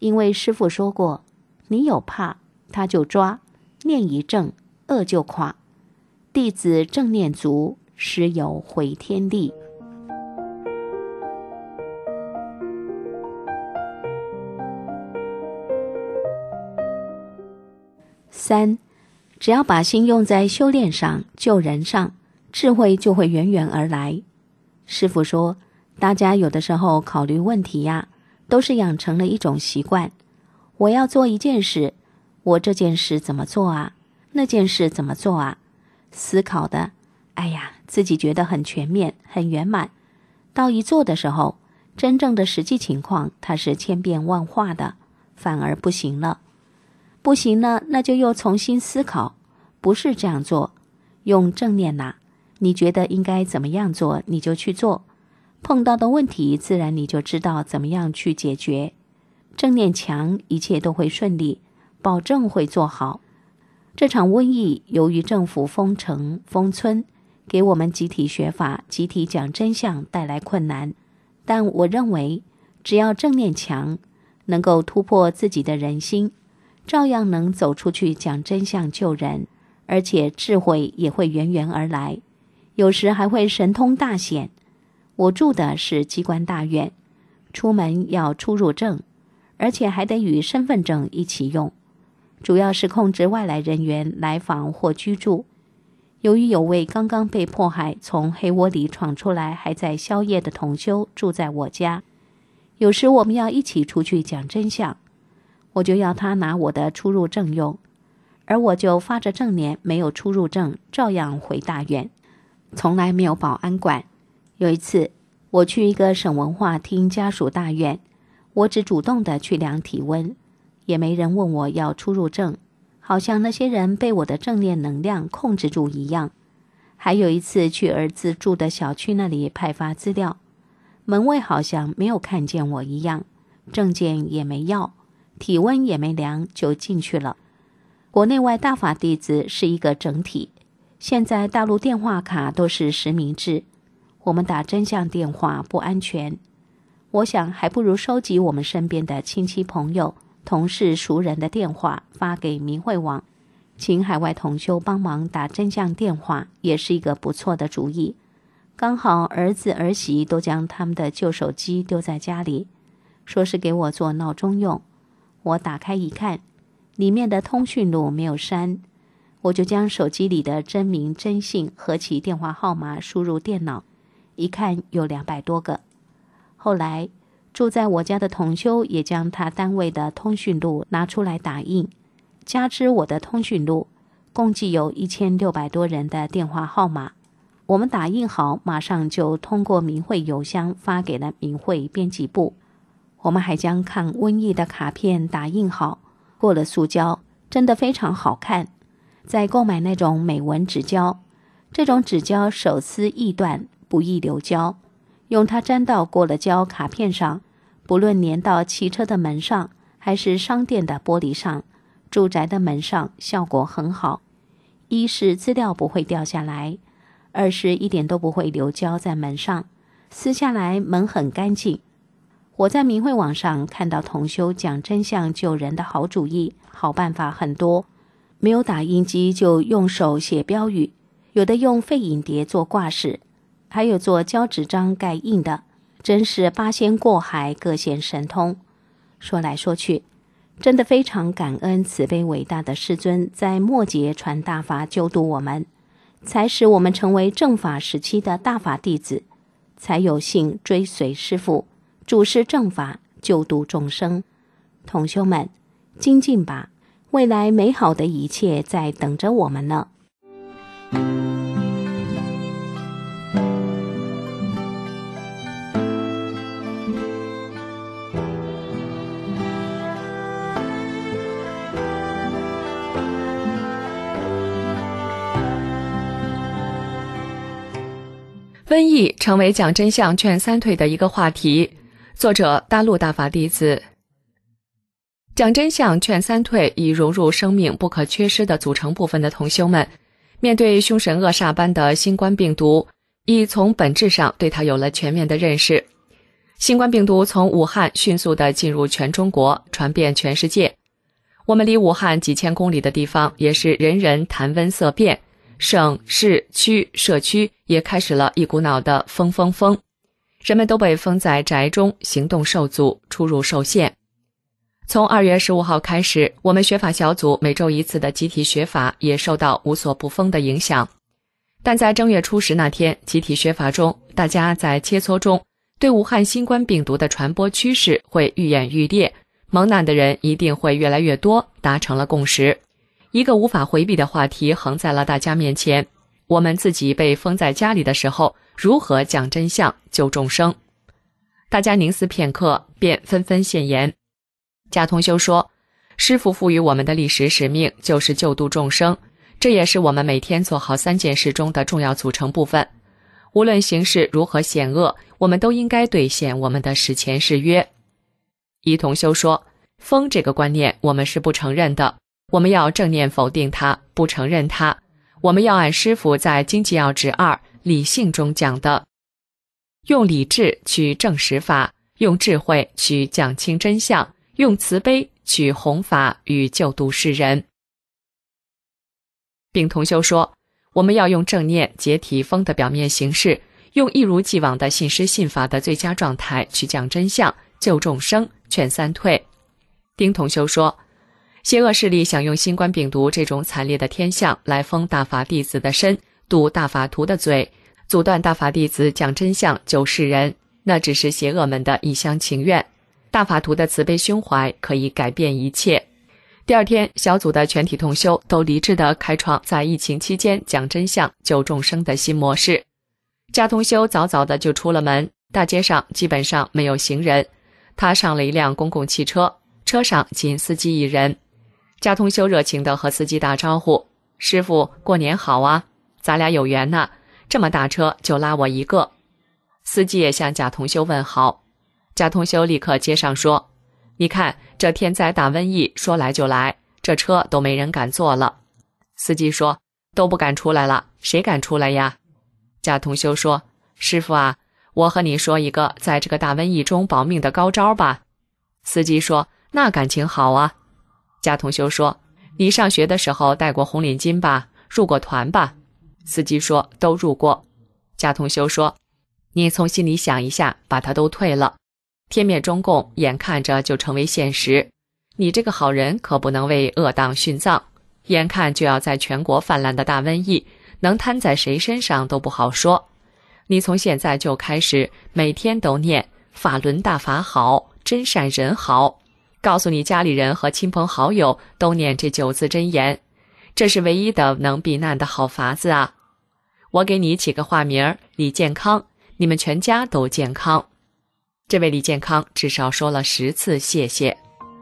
因为师父说过，你有怕，他就抓，念一正，恶就垮。弟子正念足，实有回天力。3，只要把心用在修炼上、救人上，智慧就会源源而来。师父说，大家有的时候考虑问题呀，都是养成了一种习惯。我要做一件事，我这件事怎么做啊？那件事怎么做啊？思考的，哎呀，自己觉得很全面、很圆满。到一做的时候，真正的实际情况它是千变万化的，反而不行了。不行了，那就又重新思考，不是这样做。用正念呐，你觉得应该怎么样做，你就去做。碰到的问题，自然你就知道怎么样去解决。正念强，一切都会顺利，保证会做好。这场瘟疫由于政府封城封村，给我们集体学法、集体讲真相带来困难，但我认为只要正念强，能够突破自己的人心，照样能走出去讲真相救人，而且智慧也会源源而来，有时还会神通大显。我住的是机关大院，出门要出入证，而且还得与身份证一起用，主要是控制外来人员来访或居住。由于有位刚刚被迫害从黑窝里闯出来还在宵夜的同修住在我家，有时我们要一起出去讲真相，我就要他拿我的出入证用，而我就发着正念，没有出入证照样回大院，从来没有保安管。有一次我去一个省文化厅家属大院，我只主动的去量体温，也没人问我要出入证，好像那些人被我的正念能量控制住一样。还有一次去儿子住的小区那里派发资料，门卫好像没有看见我一样，证件也没要，体温也没量就进去了。国内外大法弟子是一个整体，现在大陆电话卡都是实名制，我们打真相电话不安全。我想还不如收集我们身边的亲戚朋友、同事熟人的电话发给明慧网，请海外同修帮忙打真相电话，也是一个不错的主意。刚好儿子儿媳都将他们的旧手机丢在家里，说是给我做闹钟用。我打开一看，里面的通讯录没有删，我就将手机里的真名真姓和其电话号码输入电脑，一看有200多个。后来住在我家的同修也将他单位的通讯录拿出来打印，加之我的通讯录，共计有1600多人的电话号码。我们打印好，马上就通过明慧邮箱发给了明慧编辑部。我们还将抗瘟疫的卡片打印好，过了塑胶，真的非常好看。再购买那种美纹纸胶，这种纸胶手撕易断，不易流胶，用它粘到过了胶卡片上，不论粘到汽车的门上，还是商店的玻璃上、住宅的门上，效果很好。一是资料不会掉下来，二是一点都不会流胶在门上，撕下来门很干净。我在明慧网上看到同修讲真相救人的好主意、好办法很多，没有打印机就用手写标语，有的用废影碟做挂饰，还有做胶纸张盖印的，真是八仙过海，各显神通。说来说去，真的非常感恩慈悲伟大的师尊在末劫传大法救度我们，才使我们成为正法时期的大法弟子，才有幸追随师父主持正法，救度众生。同修们，精进吧，未来美好的一切在等着我们呢。 瘟疫成为讲真相劝三退的一个话题。作者：大陆大法弟子。讲真相劝三退已融入生命不可缺失的组成部分的同修们，面对凶神恶煞般的新冠病毒，已从本质上对它有了全面的认识。 新冠病毒从武汉迅速地进入全中国，传遍全世界。我们离武汉几千公里的地方也是人人谈温色变，省市区社区也开始了一股脑的封，人们都被封在宅中，行动受阻，出入受限。从2月15号开始，我们学法小组每周一次的集体学法也受到无所不封的影响。但在正月初10那天，集体学法中，大家在切磋中对武汉新冠病毒的传播趋势会愈演愈烈，蒙难的人一定会越来越多，达成了共识。一个无法回避的话题横在了大家面前，我们自己被封在家里的时候，如何讲真相救众生？大家凝思片刻，便纷纷献言。贾同修说，师父赋予我们的历史使命就是救度众生，这也是我们每天做好3件事中的重要组成部分。无论形势如何险恶，我们都应该兑现我们的史前誓约。一同修说，封这个观念我们是不承认的，我们要正念否定它，不承认它。我们要按师父在经济要旨2理性中讲的，用理智去证实法，用智慧去讲清真相，用慈悲去弘法与救度世人。并同修说，我们要用正念解体封的表面形式，用一如既往的信师信法的最佳状态去讲真相，救众生，劝三退。丁同修说，邪恶势力想用新冠病毒这种惨烈的天象来封大法弟子的身，堵大法徒的嘴，阻断大法弟子讲真相救世人，那只是邪恶们的一厢情愿。大法徒的慈悲胸怀可以改变一切。第2天，小组的全体同修都理智地开创在疫情期间讲真相救众生的新模式。贾同修早早的就出了门，大街上基本上没有行人，他上了一辆公共汽车，车上仅司机一人。贾同修热情地和司机打招呼，师父过年好啊，咱俩有缘呐，这么大车就拉我一个。司机也向贾同修问好。贾同修立刻接上说，你看这天灾大瘟疫说来就来，这车都没人敢坐了。司机说，都不敢出来了，谁敢出来呀？贾同修说，师父啊，我和你说一个在这个大瘟疫中保命的高招吧。司机说，那感情好啊。贾同修说，你上学的时候带过红领巾吧，入过团吧？司机说，都入过。贾同修说，你从心里想一下，把它都退了。天灭中共眼看着就成为现实，你这个好人可不能为恶党殉葬，眼看就要在全国泛滥的大瘟疫，能摊在谁身上都不好说。你从现在就开始每天都念法轮大法好，真善人好，告诉你家里人和亲朋好友都念这9字真言，这是唯一的能避难的好法子啊。我给你起个化名李健康，你们全家都健康。这位李健康至少说了10次谢谢。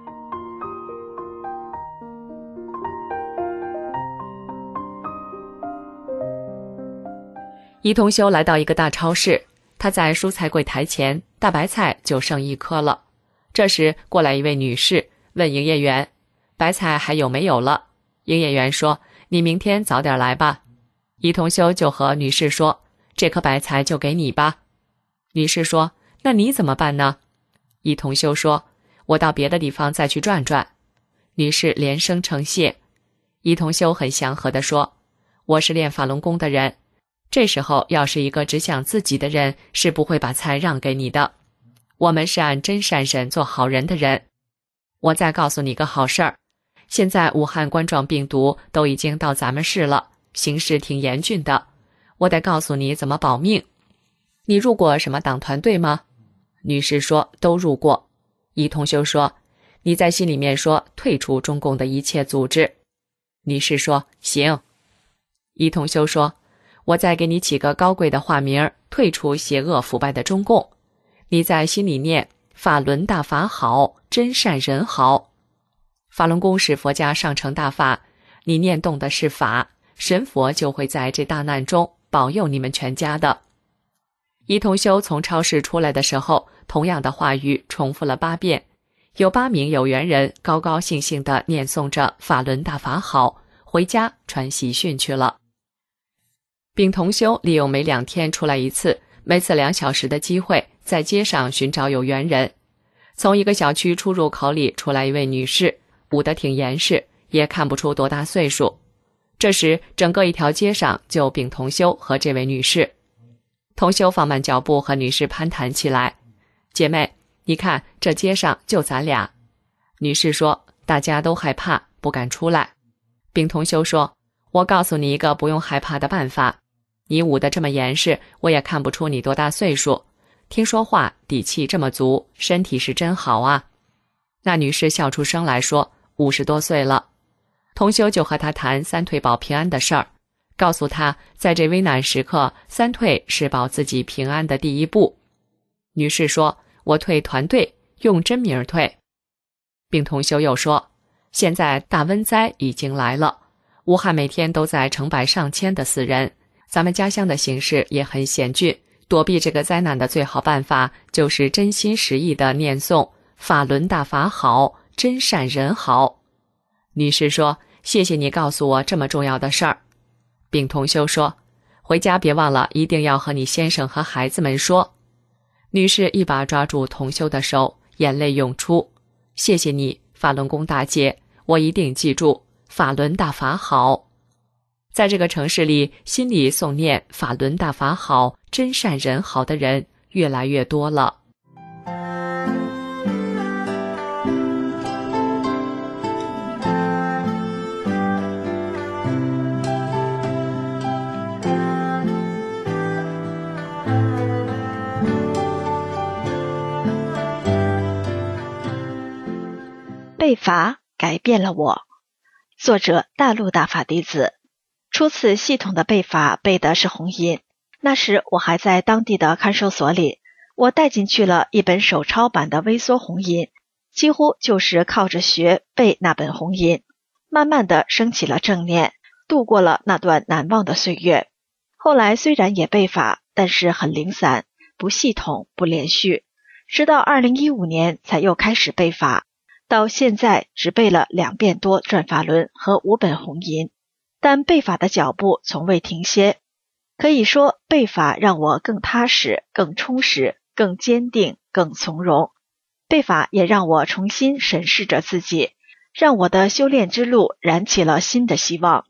一同修来到一个大超市，他在蔬菜柜台前，大白菜就剩1颗了。这时过来一位女士，问营业员，白菜还有没有了？营业员说，你明天早点来吧。一同修就和女士说，这颗白菜就给你吧。女士说，那你怎么办呢？一同修说，我到别的地方再去转转。女士连声称谢。一同修很祥和地说，我是练法轮功的人，这时候要是一个只想自己的人，是不会把菜让给你的。我们是按真善忍做好人的人。我再告诉你个好事儿，现在武汉冠状病毒都已经到咱们市了，形势挺严峻的，我得告诉你怎么保命。你入过什么党团队吗？女士说，都入过。一同修说，你在心里面说退出中共的一切组织。女士说，行。一同修说，我再给你起个高贵的化名，退出邪恶腐败的中共。你在心里念法轮大法好，真善人好。法轮功是佛家上乘大法，你念动的是法，神佛就会在这大难中保佑你们全家的。一同修从超市出来的时候，同样的话语重复了8遍，有8名有缘人高高兴兴地念诵着法轮大法好，回家传喜讯去了。并同修利用每2天出来一次，每次2小时的机会， 在街上寻找有缘人。从一个小区出入口里出来一位女士，捂得挺严实，也看不出多大岁数。这时整个一条街上就丙同修和这位女士。同修放慢脚步和女士攀谈起来，姐妹，你看这街上就咱俩。女士说，大家都害怕，不敢出来。丙同修说，我告诉你一个不用害怕的办法，你捂得这么严实，我也看不出你多大岁数，听说话底气这么足，身体是真好啊。那女士笑出声来说，50多岁了。同修就和她谈三退保平安的事儿，告诉她在这危难时刻，三退是保自己平安的第一步。女士说，我退团队，用真名退。并同修又说，现在大瘟灾已经来了，武汉每天都在成百上千的死人，咱们家乡的形势也很险峻，躲避这个灾难的最好办法就是真心实意的念诵法轮大法好，真善人好。女士说，谢谢你告诉我这么重要的事儿。并同修说，回家别忘了一定要和你先生和孩子们说。女士一把抓住同修的手，眼泪涌出，谢谢你，法轮功大姐，我一定记住，法轮大法好。在这个城市里，心里诵念法轮大法好，真善人好的人越来越多了。 背法改变了我。作者大陆大法弟子。初次系统的背法背的是红音，那时我还在当地的看守所里，我带进去了一本手抄版的微缩红音，几乎就是靠着学背那本红音，慢慢的升起了正念，度过了那段难忘的岁月。后来虽然也背法，但是很零散，不系统，不连续，直到2015年才又开始背法，到现在只背了2遍多转法轮和5本红音，但背法的脚步从未停歇。可以说背法让我更踏实，更充实，更坚定，更从容。背法也让我重新审视着自己，让我的修炼之路燃起了新的希望。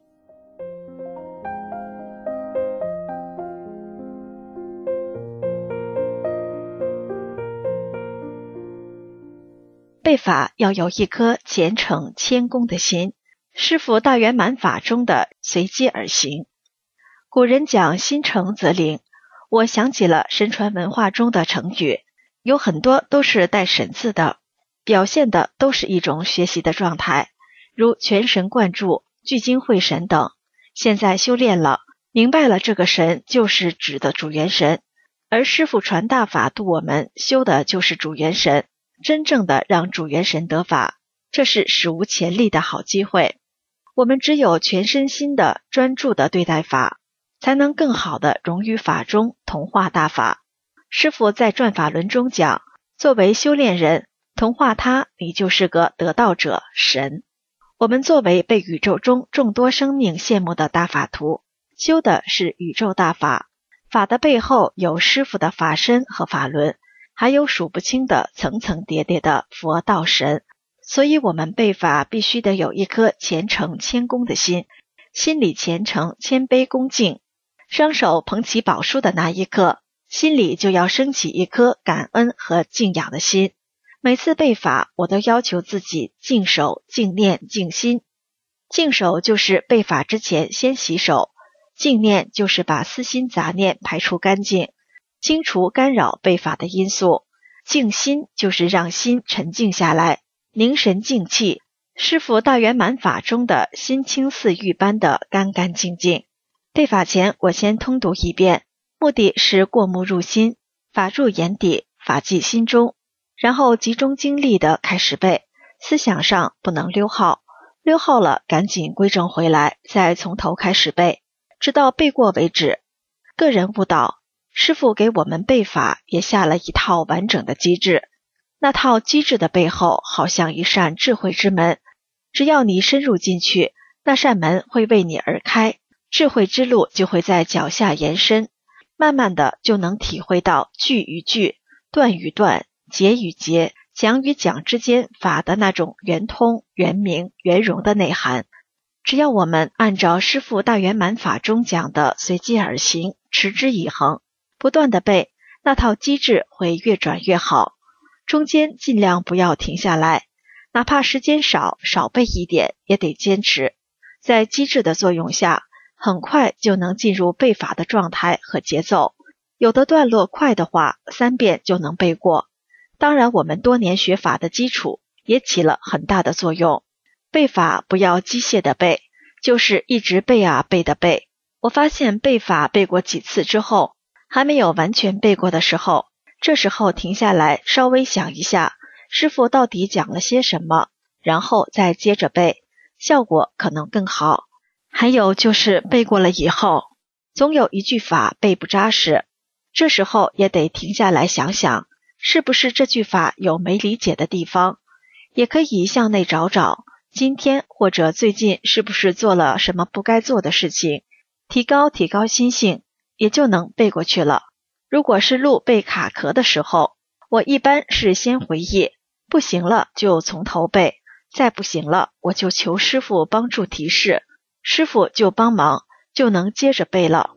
背法要有一颗虔诚谦恭的心，师父大圆满法中的随机而行。古人讲心诚则灵，我想起了神传文化中的成语，有很多都是带神字的，表现的都是一种学习的状态，如全神贯注、聚精会神等。现在修炼了，明白了这个神就是指的主元神，而师父传大法度我们，修的就是主元神，真正的让主元神得法，这是史无前例的好机会。我们只有全身心的专注的对待法，才能更好的融于法中，同化大法。师父在转法轮中讲，作为修炼人，同化他，你就是个得道者，神。我们作为被宇宙中众多生命羡慕的大法徒，修的是宇宙大法，法的背后有师父的法身和法轮，还有数不清的层层叠叠的佛道神。所以我们背法必须得有一颗虔诚谦恭的心，心里虔诚谦卑恭敬，双手捧起宝书的那一刻，心里就要升起一颗感恩和敬仰的心。每次背法，我都要求自己净手、净念、净心。净手就是背法之前先洗手，净念就是把私心杂念排除干净，清除干扰背法的因素。净心就是让心沉静下来，凝神静气，师父大圆满法中的心清似玉般的干干净净。背法前我先通读一遍，目的是过目入心，法入眼底，法记心中，然后集中精力的开始背，思想上不能溜号，溜号了赶紧归正回来，再从头开始背，直到背过为止。个人悟道，师父给我们背法也下了一套完整的机制，那套机制的背后好像一扇智慧之门，只要你深入进去，那扇门会为你而开，智慧之路就会在脚下延伸，慢慢的就能体会到句与句、 段与段、节与节、讲与讲之间法的那种圆通、圆明、圆融的内涵。只要我们按照师父大圆满法中讲的随机而行，持之以恒，不断的背，那套机制会越转越好。中间尽量不要停下来，哪怕时间少背一点也得坚持。在机制的作用下，很快就能进入背法的状态和节奏。有的段落快的话，3遍就能背过。当然我们多年学法的基础也起了很大的作用。背法不要机械的背，就是一直背啊背的背。我发现背法背过几次之后，还没有完全背过的时候，这时候停下来稍微想一下师父到底讲了些什么，然后再接着背，效果可能更好。还有就是背过了以后，总有一句法背不扎实，这时候也得停下来想想，是不是这句法有没理解的地方，也可以向内找找，今天或者最近是不是做了什么不该做的事情，提高心性，也就能背过去了。如果是路背卡壳的时候，我一般是先回忆，不行了就从头背，再不行了我就求师父帮助提示，师父就帮忙，就能接着背了。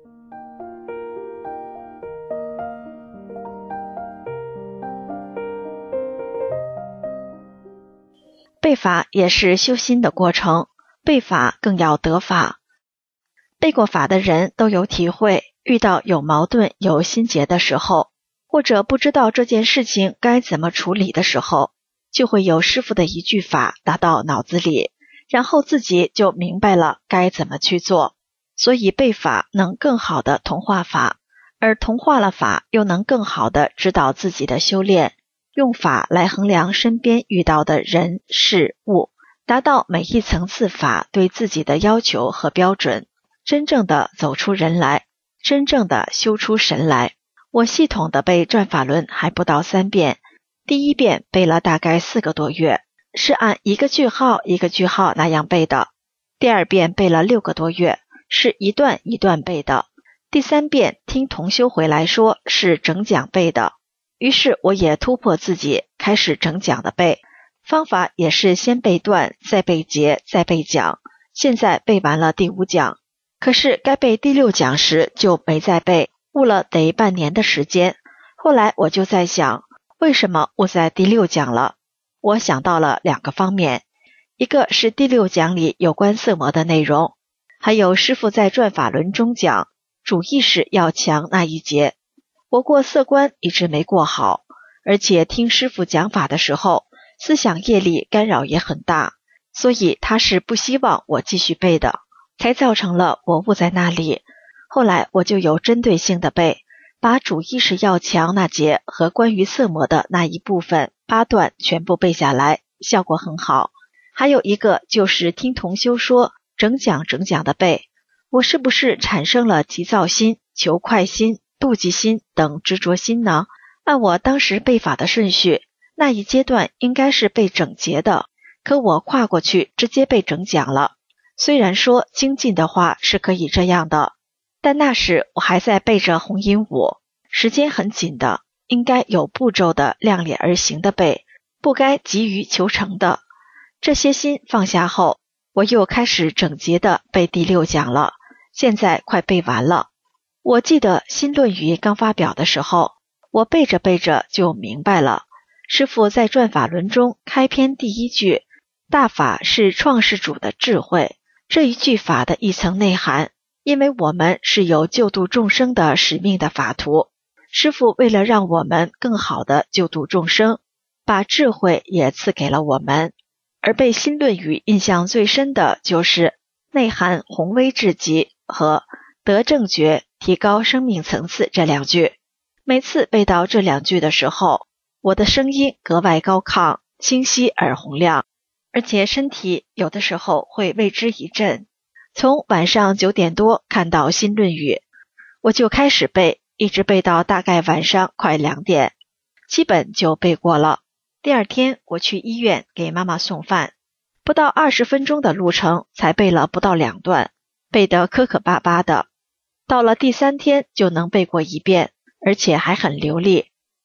背法也是修心的过程，背法更要得法。背过法的人都有体会，遇到有矛盾有心结的时候，或者不知道这件事情该怎么处理的时候，就会有师父的一句法打到脑子里，然后自己就明白了该怎么去做。所以背法能更好的同化法，而同化了法又能更好的指导自己的修炼，用法来衡量身边遇到的人事物，达到每一层次法对自己的要求和标准，真正的走出人来，真正的修出神来。我系统的背转法轮还不到3遍，第1遍背了大概4个多月，是按一个句号一个句号那样背的。第2遍背了6个多月，是一段一段背的。第3遍听同修回来说是整讲背的，于是我也突破自己，开始整讲的背。方法也是先背段，再背节，再背讲。现在背完了第5讲，可是该背第6讲时就没再背，误了得半年的时间。后来我就在想，为什么误在第6讲了？我想到了2个方面，一个是第6讲里有关色魔的内容，还有师父在转法轮中讲主意识要强那一节。我过色关一直没过好，而且听师父讲法的时候，思想业力干扰也很大，所以他是不希望我继续背的，才造成了我误在那里。后来我就有针对性的背，把主意识要强那节和关于色魔的那一部分8段全部背下来，效果很好。还有一个就是听同修说整讲的背，我是不是产生了急躁心、求快心、妒忌心等执着心呢？按我当时背法的顺序，那一阶段应该是背整节的，可我跨过去直接背整讲了。虽然说精进的话是可以这样的，但那时我还在背着红音舞，时间很紧的，应该有步骤的量力而行的背，不该急于求成的。这些心放下后，我又开始整节的背第6讲了，现在快背完了。我记得新论语刚发表的时候，我背着背着就明白了。师父在转法轮中开篇第1句，大法是创世主的智慧，这一句法的一层内涵，因为我们是有救度众生的使命的法徒，师父为了让我们更好的救度众生，把智慧也赐给了我们。而背新论语印象最深的就是内涵宏威至极和得正觉提高生命层次这2句。每次背到这2句的时候，我的声音格外高亢，清晰而洪亮，而且身体有的时候会为之一振。从晚上9点多看到新论语，我就开始背，一直背到大概晚上快2点，基本就背过了。第2天我去医院给妈妈送饭，不到20分钟的路程才背了不到2段，背得磕磕巴巴的。到了第3天就能背过1遍，而且还很流利。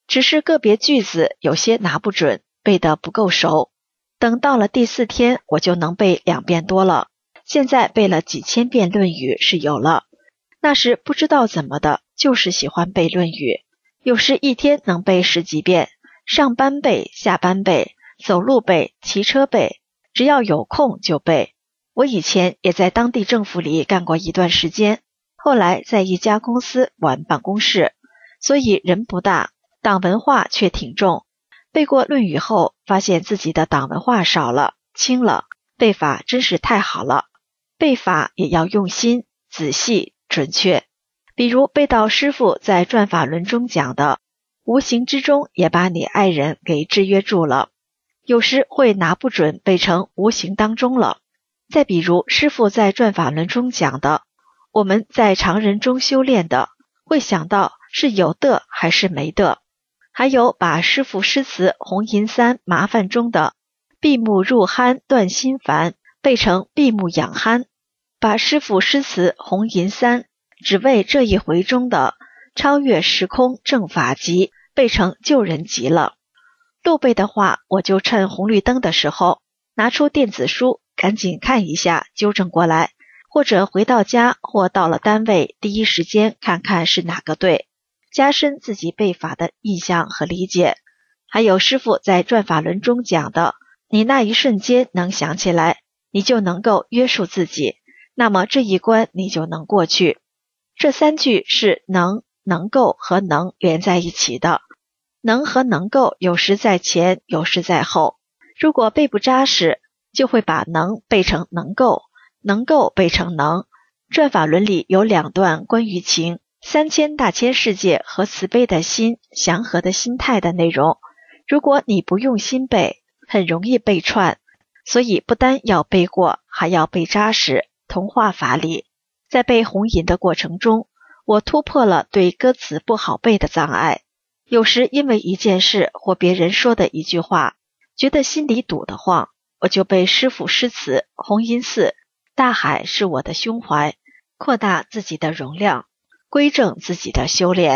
只是个别句子有些拿不准，背得不够熟。等到了第4天，我就能背2遍多了。现在背了几千遍《论语》是有了。那时不知道怎么的，就是喜欢背《论语》，有时一天能背10几遍，上班背，下班背，走路背，骑车背，只要有空就背。我以前也在当地政府里干过一段时间，后来在一家公司管办公室，所以人不大，党文化却挺重。背过《论语》后，发现自己的党文化少了，轻了，背法真是太好了。背法也要用心、仔细、准确。比如背到师父在转法轮中讲的无形之中也把你爱人给制约住了，有时会拿不准背成无形当中了。再比如师父在转法轮中讲的我们在常人中修炼的，会想到是有的还是没的。还有把师父诗词红银三麻烦中的闭目入酣断心烦背成闭目养酣，把师父诗词红银三只为这一回中的超越时空正法集背成救人集了。漏背的话，我就趁红绿灯的时候拿出电子书赶紧看一下纠正过来，或者回到家或到了单位第一时间看看是哪个对，加深自己背法的印象和理解。还有师父在转法轮中讲的你那一瞬间能想起来，你就能够约束自己，那么这一关你就能过去。这3句是能、能够和能连在一起的，能和能够有时在前，有时在后。如果背不扎实，就会把能背成能够，能够背成能。转法轮里有2段关于情、3000大千世界和慈悲的心、祥和的心态的内容。如果你不用心背，很容易背串，所以不单要背过，还要背扎实，同化法理。在背红银的过程中，我突破了对歌词不好背的障碍。有时因为一件事或别人说的一句话，觉得心里堵得慌，我就背师父诗词红银寺大海是我的胸怀，扩大自己的容量，规正自己的修炼。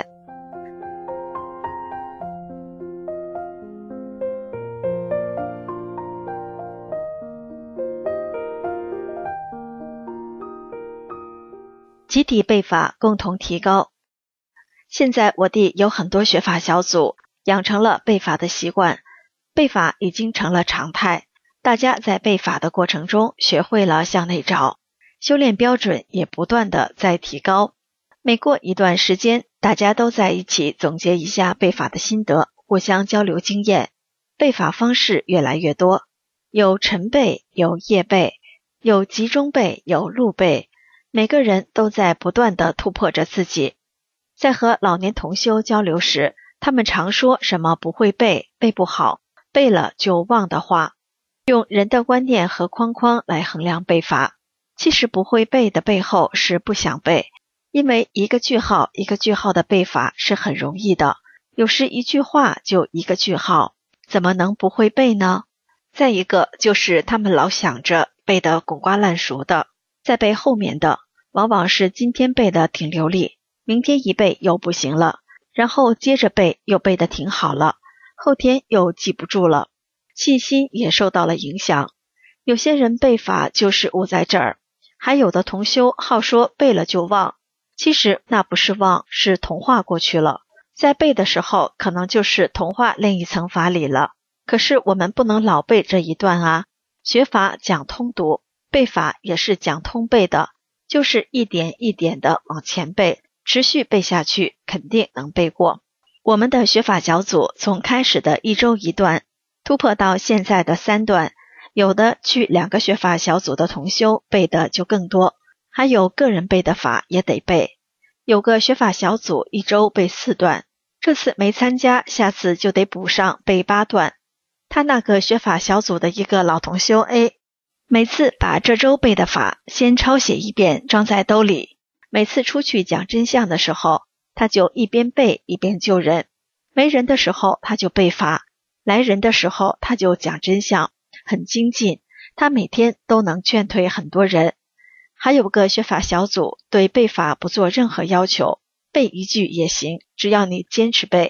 集体背法共同提高。现在我地有很多学法小组养成了背法的习惯，背法已经成了常态，大家在背法的过程中学会了向内找，修炼标准也不断的在提高。每过一段时间，大家都在一起总结一下背法的心得，互相交流经验。背法方式越来越多，有晨背，有夜背，有集中背，有路背，每个人都在不断地突破着自己。在和老年同修交流时，他们常说什么不会背，背不好，背了就忘的话，用人的观念和框框来衡量背法。其实不会背的背后是不想背，因为一个句号一个句号的背法是很容易的，有时一句话就一个句号，怎么能不会背呢？再一个就是他们老想着背得滚瓜烂熟的，再背后面的往往是今天背得挺流利，明天一背又不行了，然后接着背又背得挺好了，后天又记不住了，信心也受到了影响。有些人背法就是误在这儿，还有的同修好说背了就忘，其实那不是忘，是同化过去了。在背的时候可能就是同化另一层法理了，可是我们不能老背这一段啊。学法讲通读，背法也是讲通背的，就是一点一点的往前背，持续背下去，肯定能背过。我们的学法小组从开始的1周1段突破到现在的3段，有的去2个学法小组的同修背的就更多，还有个人背的法也得背。有个学法小组1周背4段，这次没参加，下次就得补上背8段。他那个学法小组的一个老同修 A， 每次把这周背的法先抄写一遍装在兜里，每次出去讲真相的时候，他就一边背一边救人，没人的时候他就背法，来人的时候他就讲真相，很精进，他每天都能劝退很多人。还有个学法小组对背法不做任何要求，背一句也行，只要你坚持背，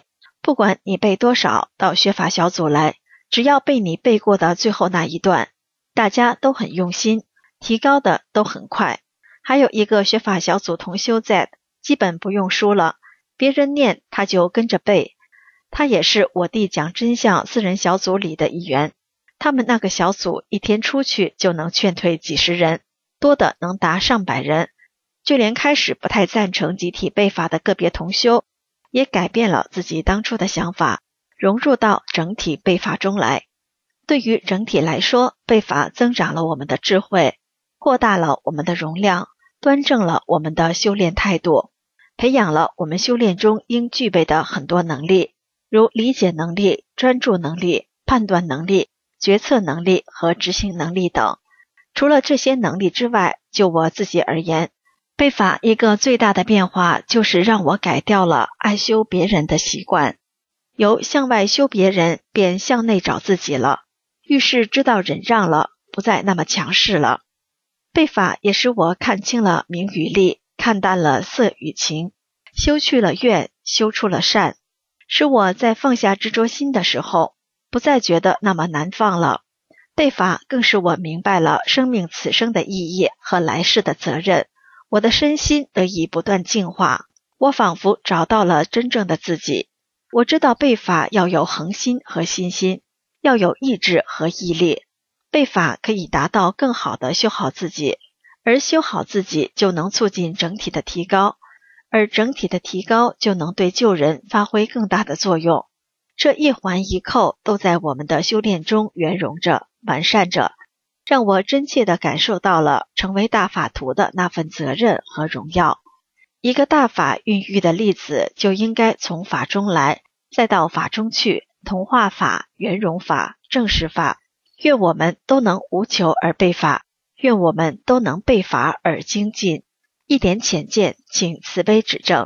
不管你背多少，到学法小组来，只要背你背过的最后那一段，大家都很用心，提高的都很快。还有一个学法小组同修在，基本不用书了，别人念他就跟着背。他也是我弟讲真相4人小组里的一员，他们那个小组一天出去就能劝退几十人，多的能达上百人。就连开始不太赞成集体背法的个别同修，也改变了自己当初的想法，融入到整体背法中来。对于整体来说，背法增长了我们的智慧，扩大了我们的容量，端正了我们的修炼态度，培养了我们修炼中应具备的很多能力，如理解能力、专注能力、判断能力、决策能力和执行能力等。除了这些能力之外，就我自己而言，背法一个最大的变化就是让我改掉了爱修别人的习惯，由向外修别人变向内找自己了，遇事知道忍让了，不再那么强势了。背法也使我看清了名与利，看淡了色与情，修去了怨，修出了善，使我在放下执着心的时候，不再觉得那么难放了。背法更使我明白了生命此生的意义和来世的责任，我的身心得以不断净化，我仿佛找到了真正的自己。我知道背法要有恒心和信心，要有意志和毅力，背法可以达到更好的修好自己，而修好自己就能促进整体的提高，而整体的提高就能对救人发挥更大的作用。这一环一扣都在我们的修炼中圆融着，完善着，让我真切地感受到了成为大法徒的那份责任和荣耀。一个大法孕育的粒子就应该从法中来，再到法中去，同化法、圆融法、正视法。愿我们都能无求而背法，愿我们都能背法而精进。一点浅见，请慈悲指正。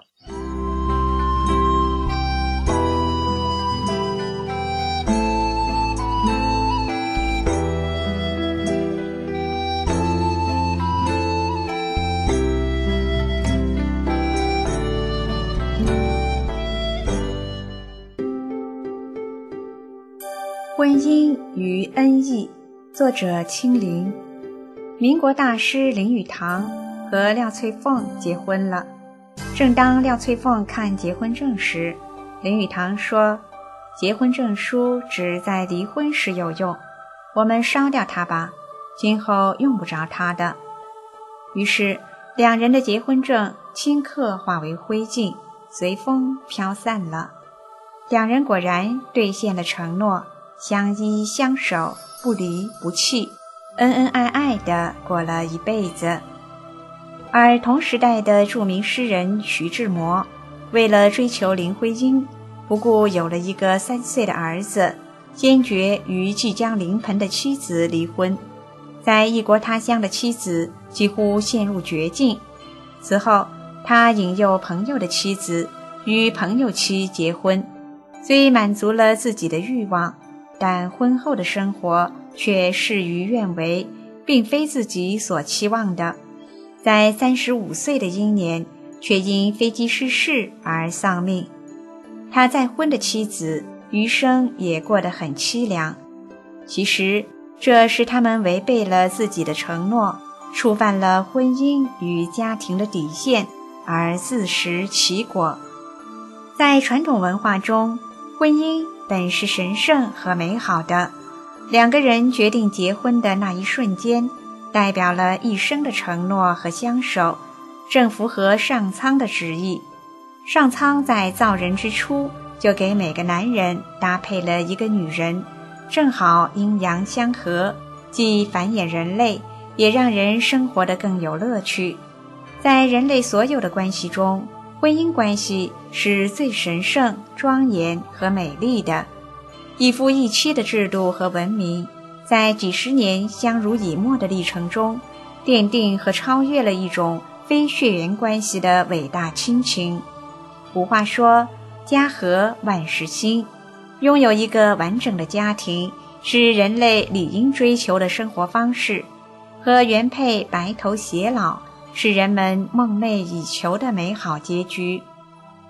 婚姻与恩义，作者清林。民国大师林语堂和廖翠凤结婚了。正当廖翠凤看结婚证时，林语堂说，结婚证书只在离婚时有用，我们烧掉它吧，今后用不着它的。于是两人的结婚证顷刻化为灰烬，随风飘散了。两人果然兑现了承诺，相依相守，不离不弃，恩恩爱爱地过了一辈子。而同时代的著名诗人徐志摩，为了追求林徽因，不顾有了一个3岁的儿子，坚决与即将临盆的妻子离婚，在异国他乡的妻子几乎陷入绝境。此后他引诱朋友的妻子与朋友妻结婚，虽满足了自己的欲望，但婚后的生活却事与愿违，并非自己所期望的。在35岁的英年，却因飞机失事而丧命。他再婚的妻子余生也过得很凄凉。其实这是他们违背了自己的承诺，触犯了婚姻与家庭的底线，而自食其果。在传统文化中，婚姻本是神圣和美好的，两个人决定结婚的那一瞬间，代表了一生的承诺和相守，正符合上苍的旨意。上苍在造人之初，就给每个男人搭配了一个女人，正好阴阳相合，既繁衍人类，也让人生活得更有乐趣。在人类所有的关系中，婚姻关系是最神圣、庄严和美丽的。一夫一妻的制度和文明，在几十年相濡以沫的历程中，奠定和超越了一种非血缘关系的伟大亲情。古话说，家和万事兴，拥有一个完整的家庭是人类理应追求的生活方式，和原配白头偕老是人们梦寐以求的美好结局。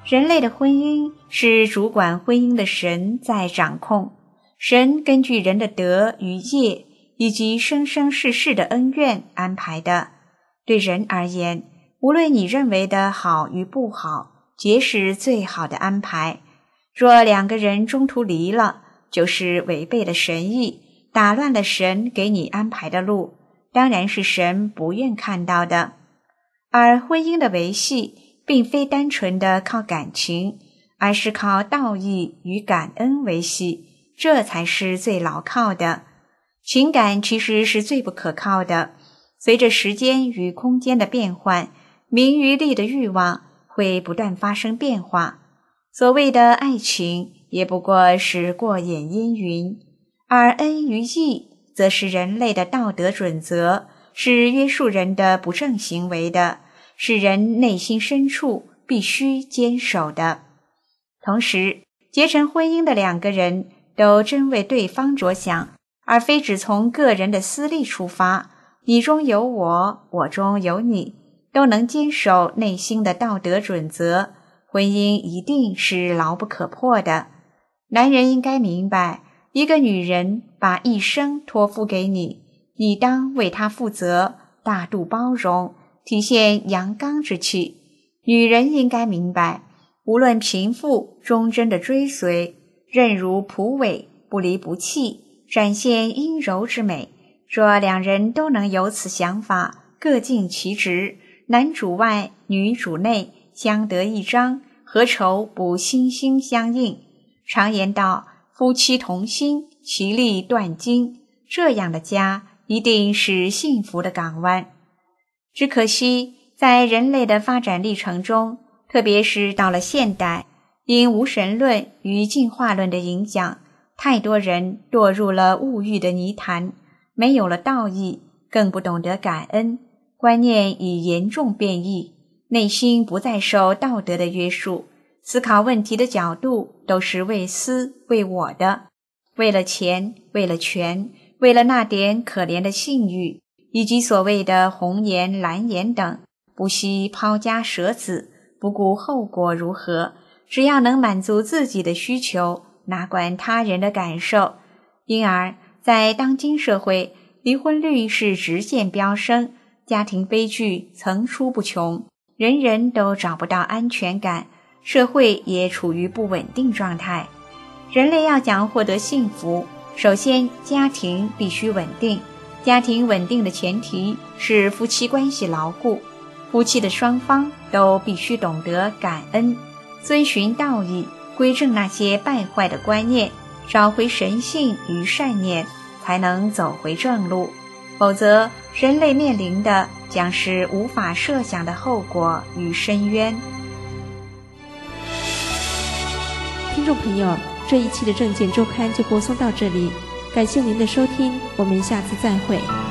人类的婚姻是主管婚姻的神在掌控，神根据人的德与业以及生生世世的恩怨安排的。对人而言，无论你认为的好与不好，皆是最好的安排。若两个人中途离了，就是违背了神意，打乱了神给你安排的路，当然是神不愿看到的。而婚姻的维系并非单纯的靠感情，而是靠道义与感恩维系，这才是最牢靠的。情感其实是最不可靠的，随着时间与空间的变换，名与利的欲望会不断发生变化。所谓的爱情也不过是过眼烟云，而恩与义则是人类的道德准则，是约束人的不正行为的，是人内心深处必须坚守的。同时，结成婚姻的两个人都真为对方着想，而非只从个人的私利出发，你中有我，我中有你，都能坚守内心的道德准则，婚姻一定是牢不可破的。男人应该明白，一个女人把一生托付给你，你当为她负责，大度包容，体现阳刚之气。女人应该明白，无论贫富，忠贞的追随，韧如蒲苇，不离不弃，展现阴柔之美。若两人都能有此想法，各尽其职，男主外，女主内，相得益彰，何愁不心心相印？常言道，夫妻同心，其利断金，这样的家一定是幸福的港湾。只可惜，在人类的发展历程中，特别是到了现代，因无神论与进化论的影响，太多人堕入了物欲的泥潭，没有了道义，更不懂得感恩，观念已严重变异，内心不再受道德的约束，思考问题的角度都是为私为我的，为了钱，为了权，为了那点可怜的性欲，以及所谓的红颜蓝颜等，不惜抛家舍子，不顾后果如何，只要能满足自己的需求，哪管他人的感受。因而在当今社会，离婚率是直线飙升，家庭悲剧层出不穷，人人都找不到安全感，社会也处于不稳定状态。人类要想获得幸福，首先家庭必须稳定，家庭稳定的前提是夫妻关系牢固，夫妻的双方都必须懂得感恩，遵循道义，归正那些败坏的观念，找回神性与善念，才能走回正路。否则，人类面临的将是无法设想的后果与深渊。 听众朋友，这一期的证件周刊就播送到这里，感谢您的收听，我们下次再会。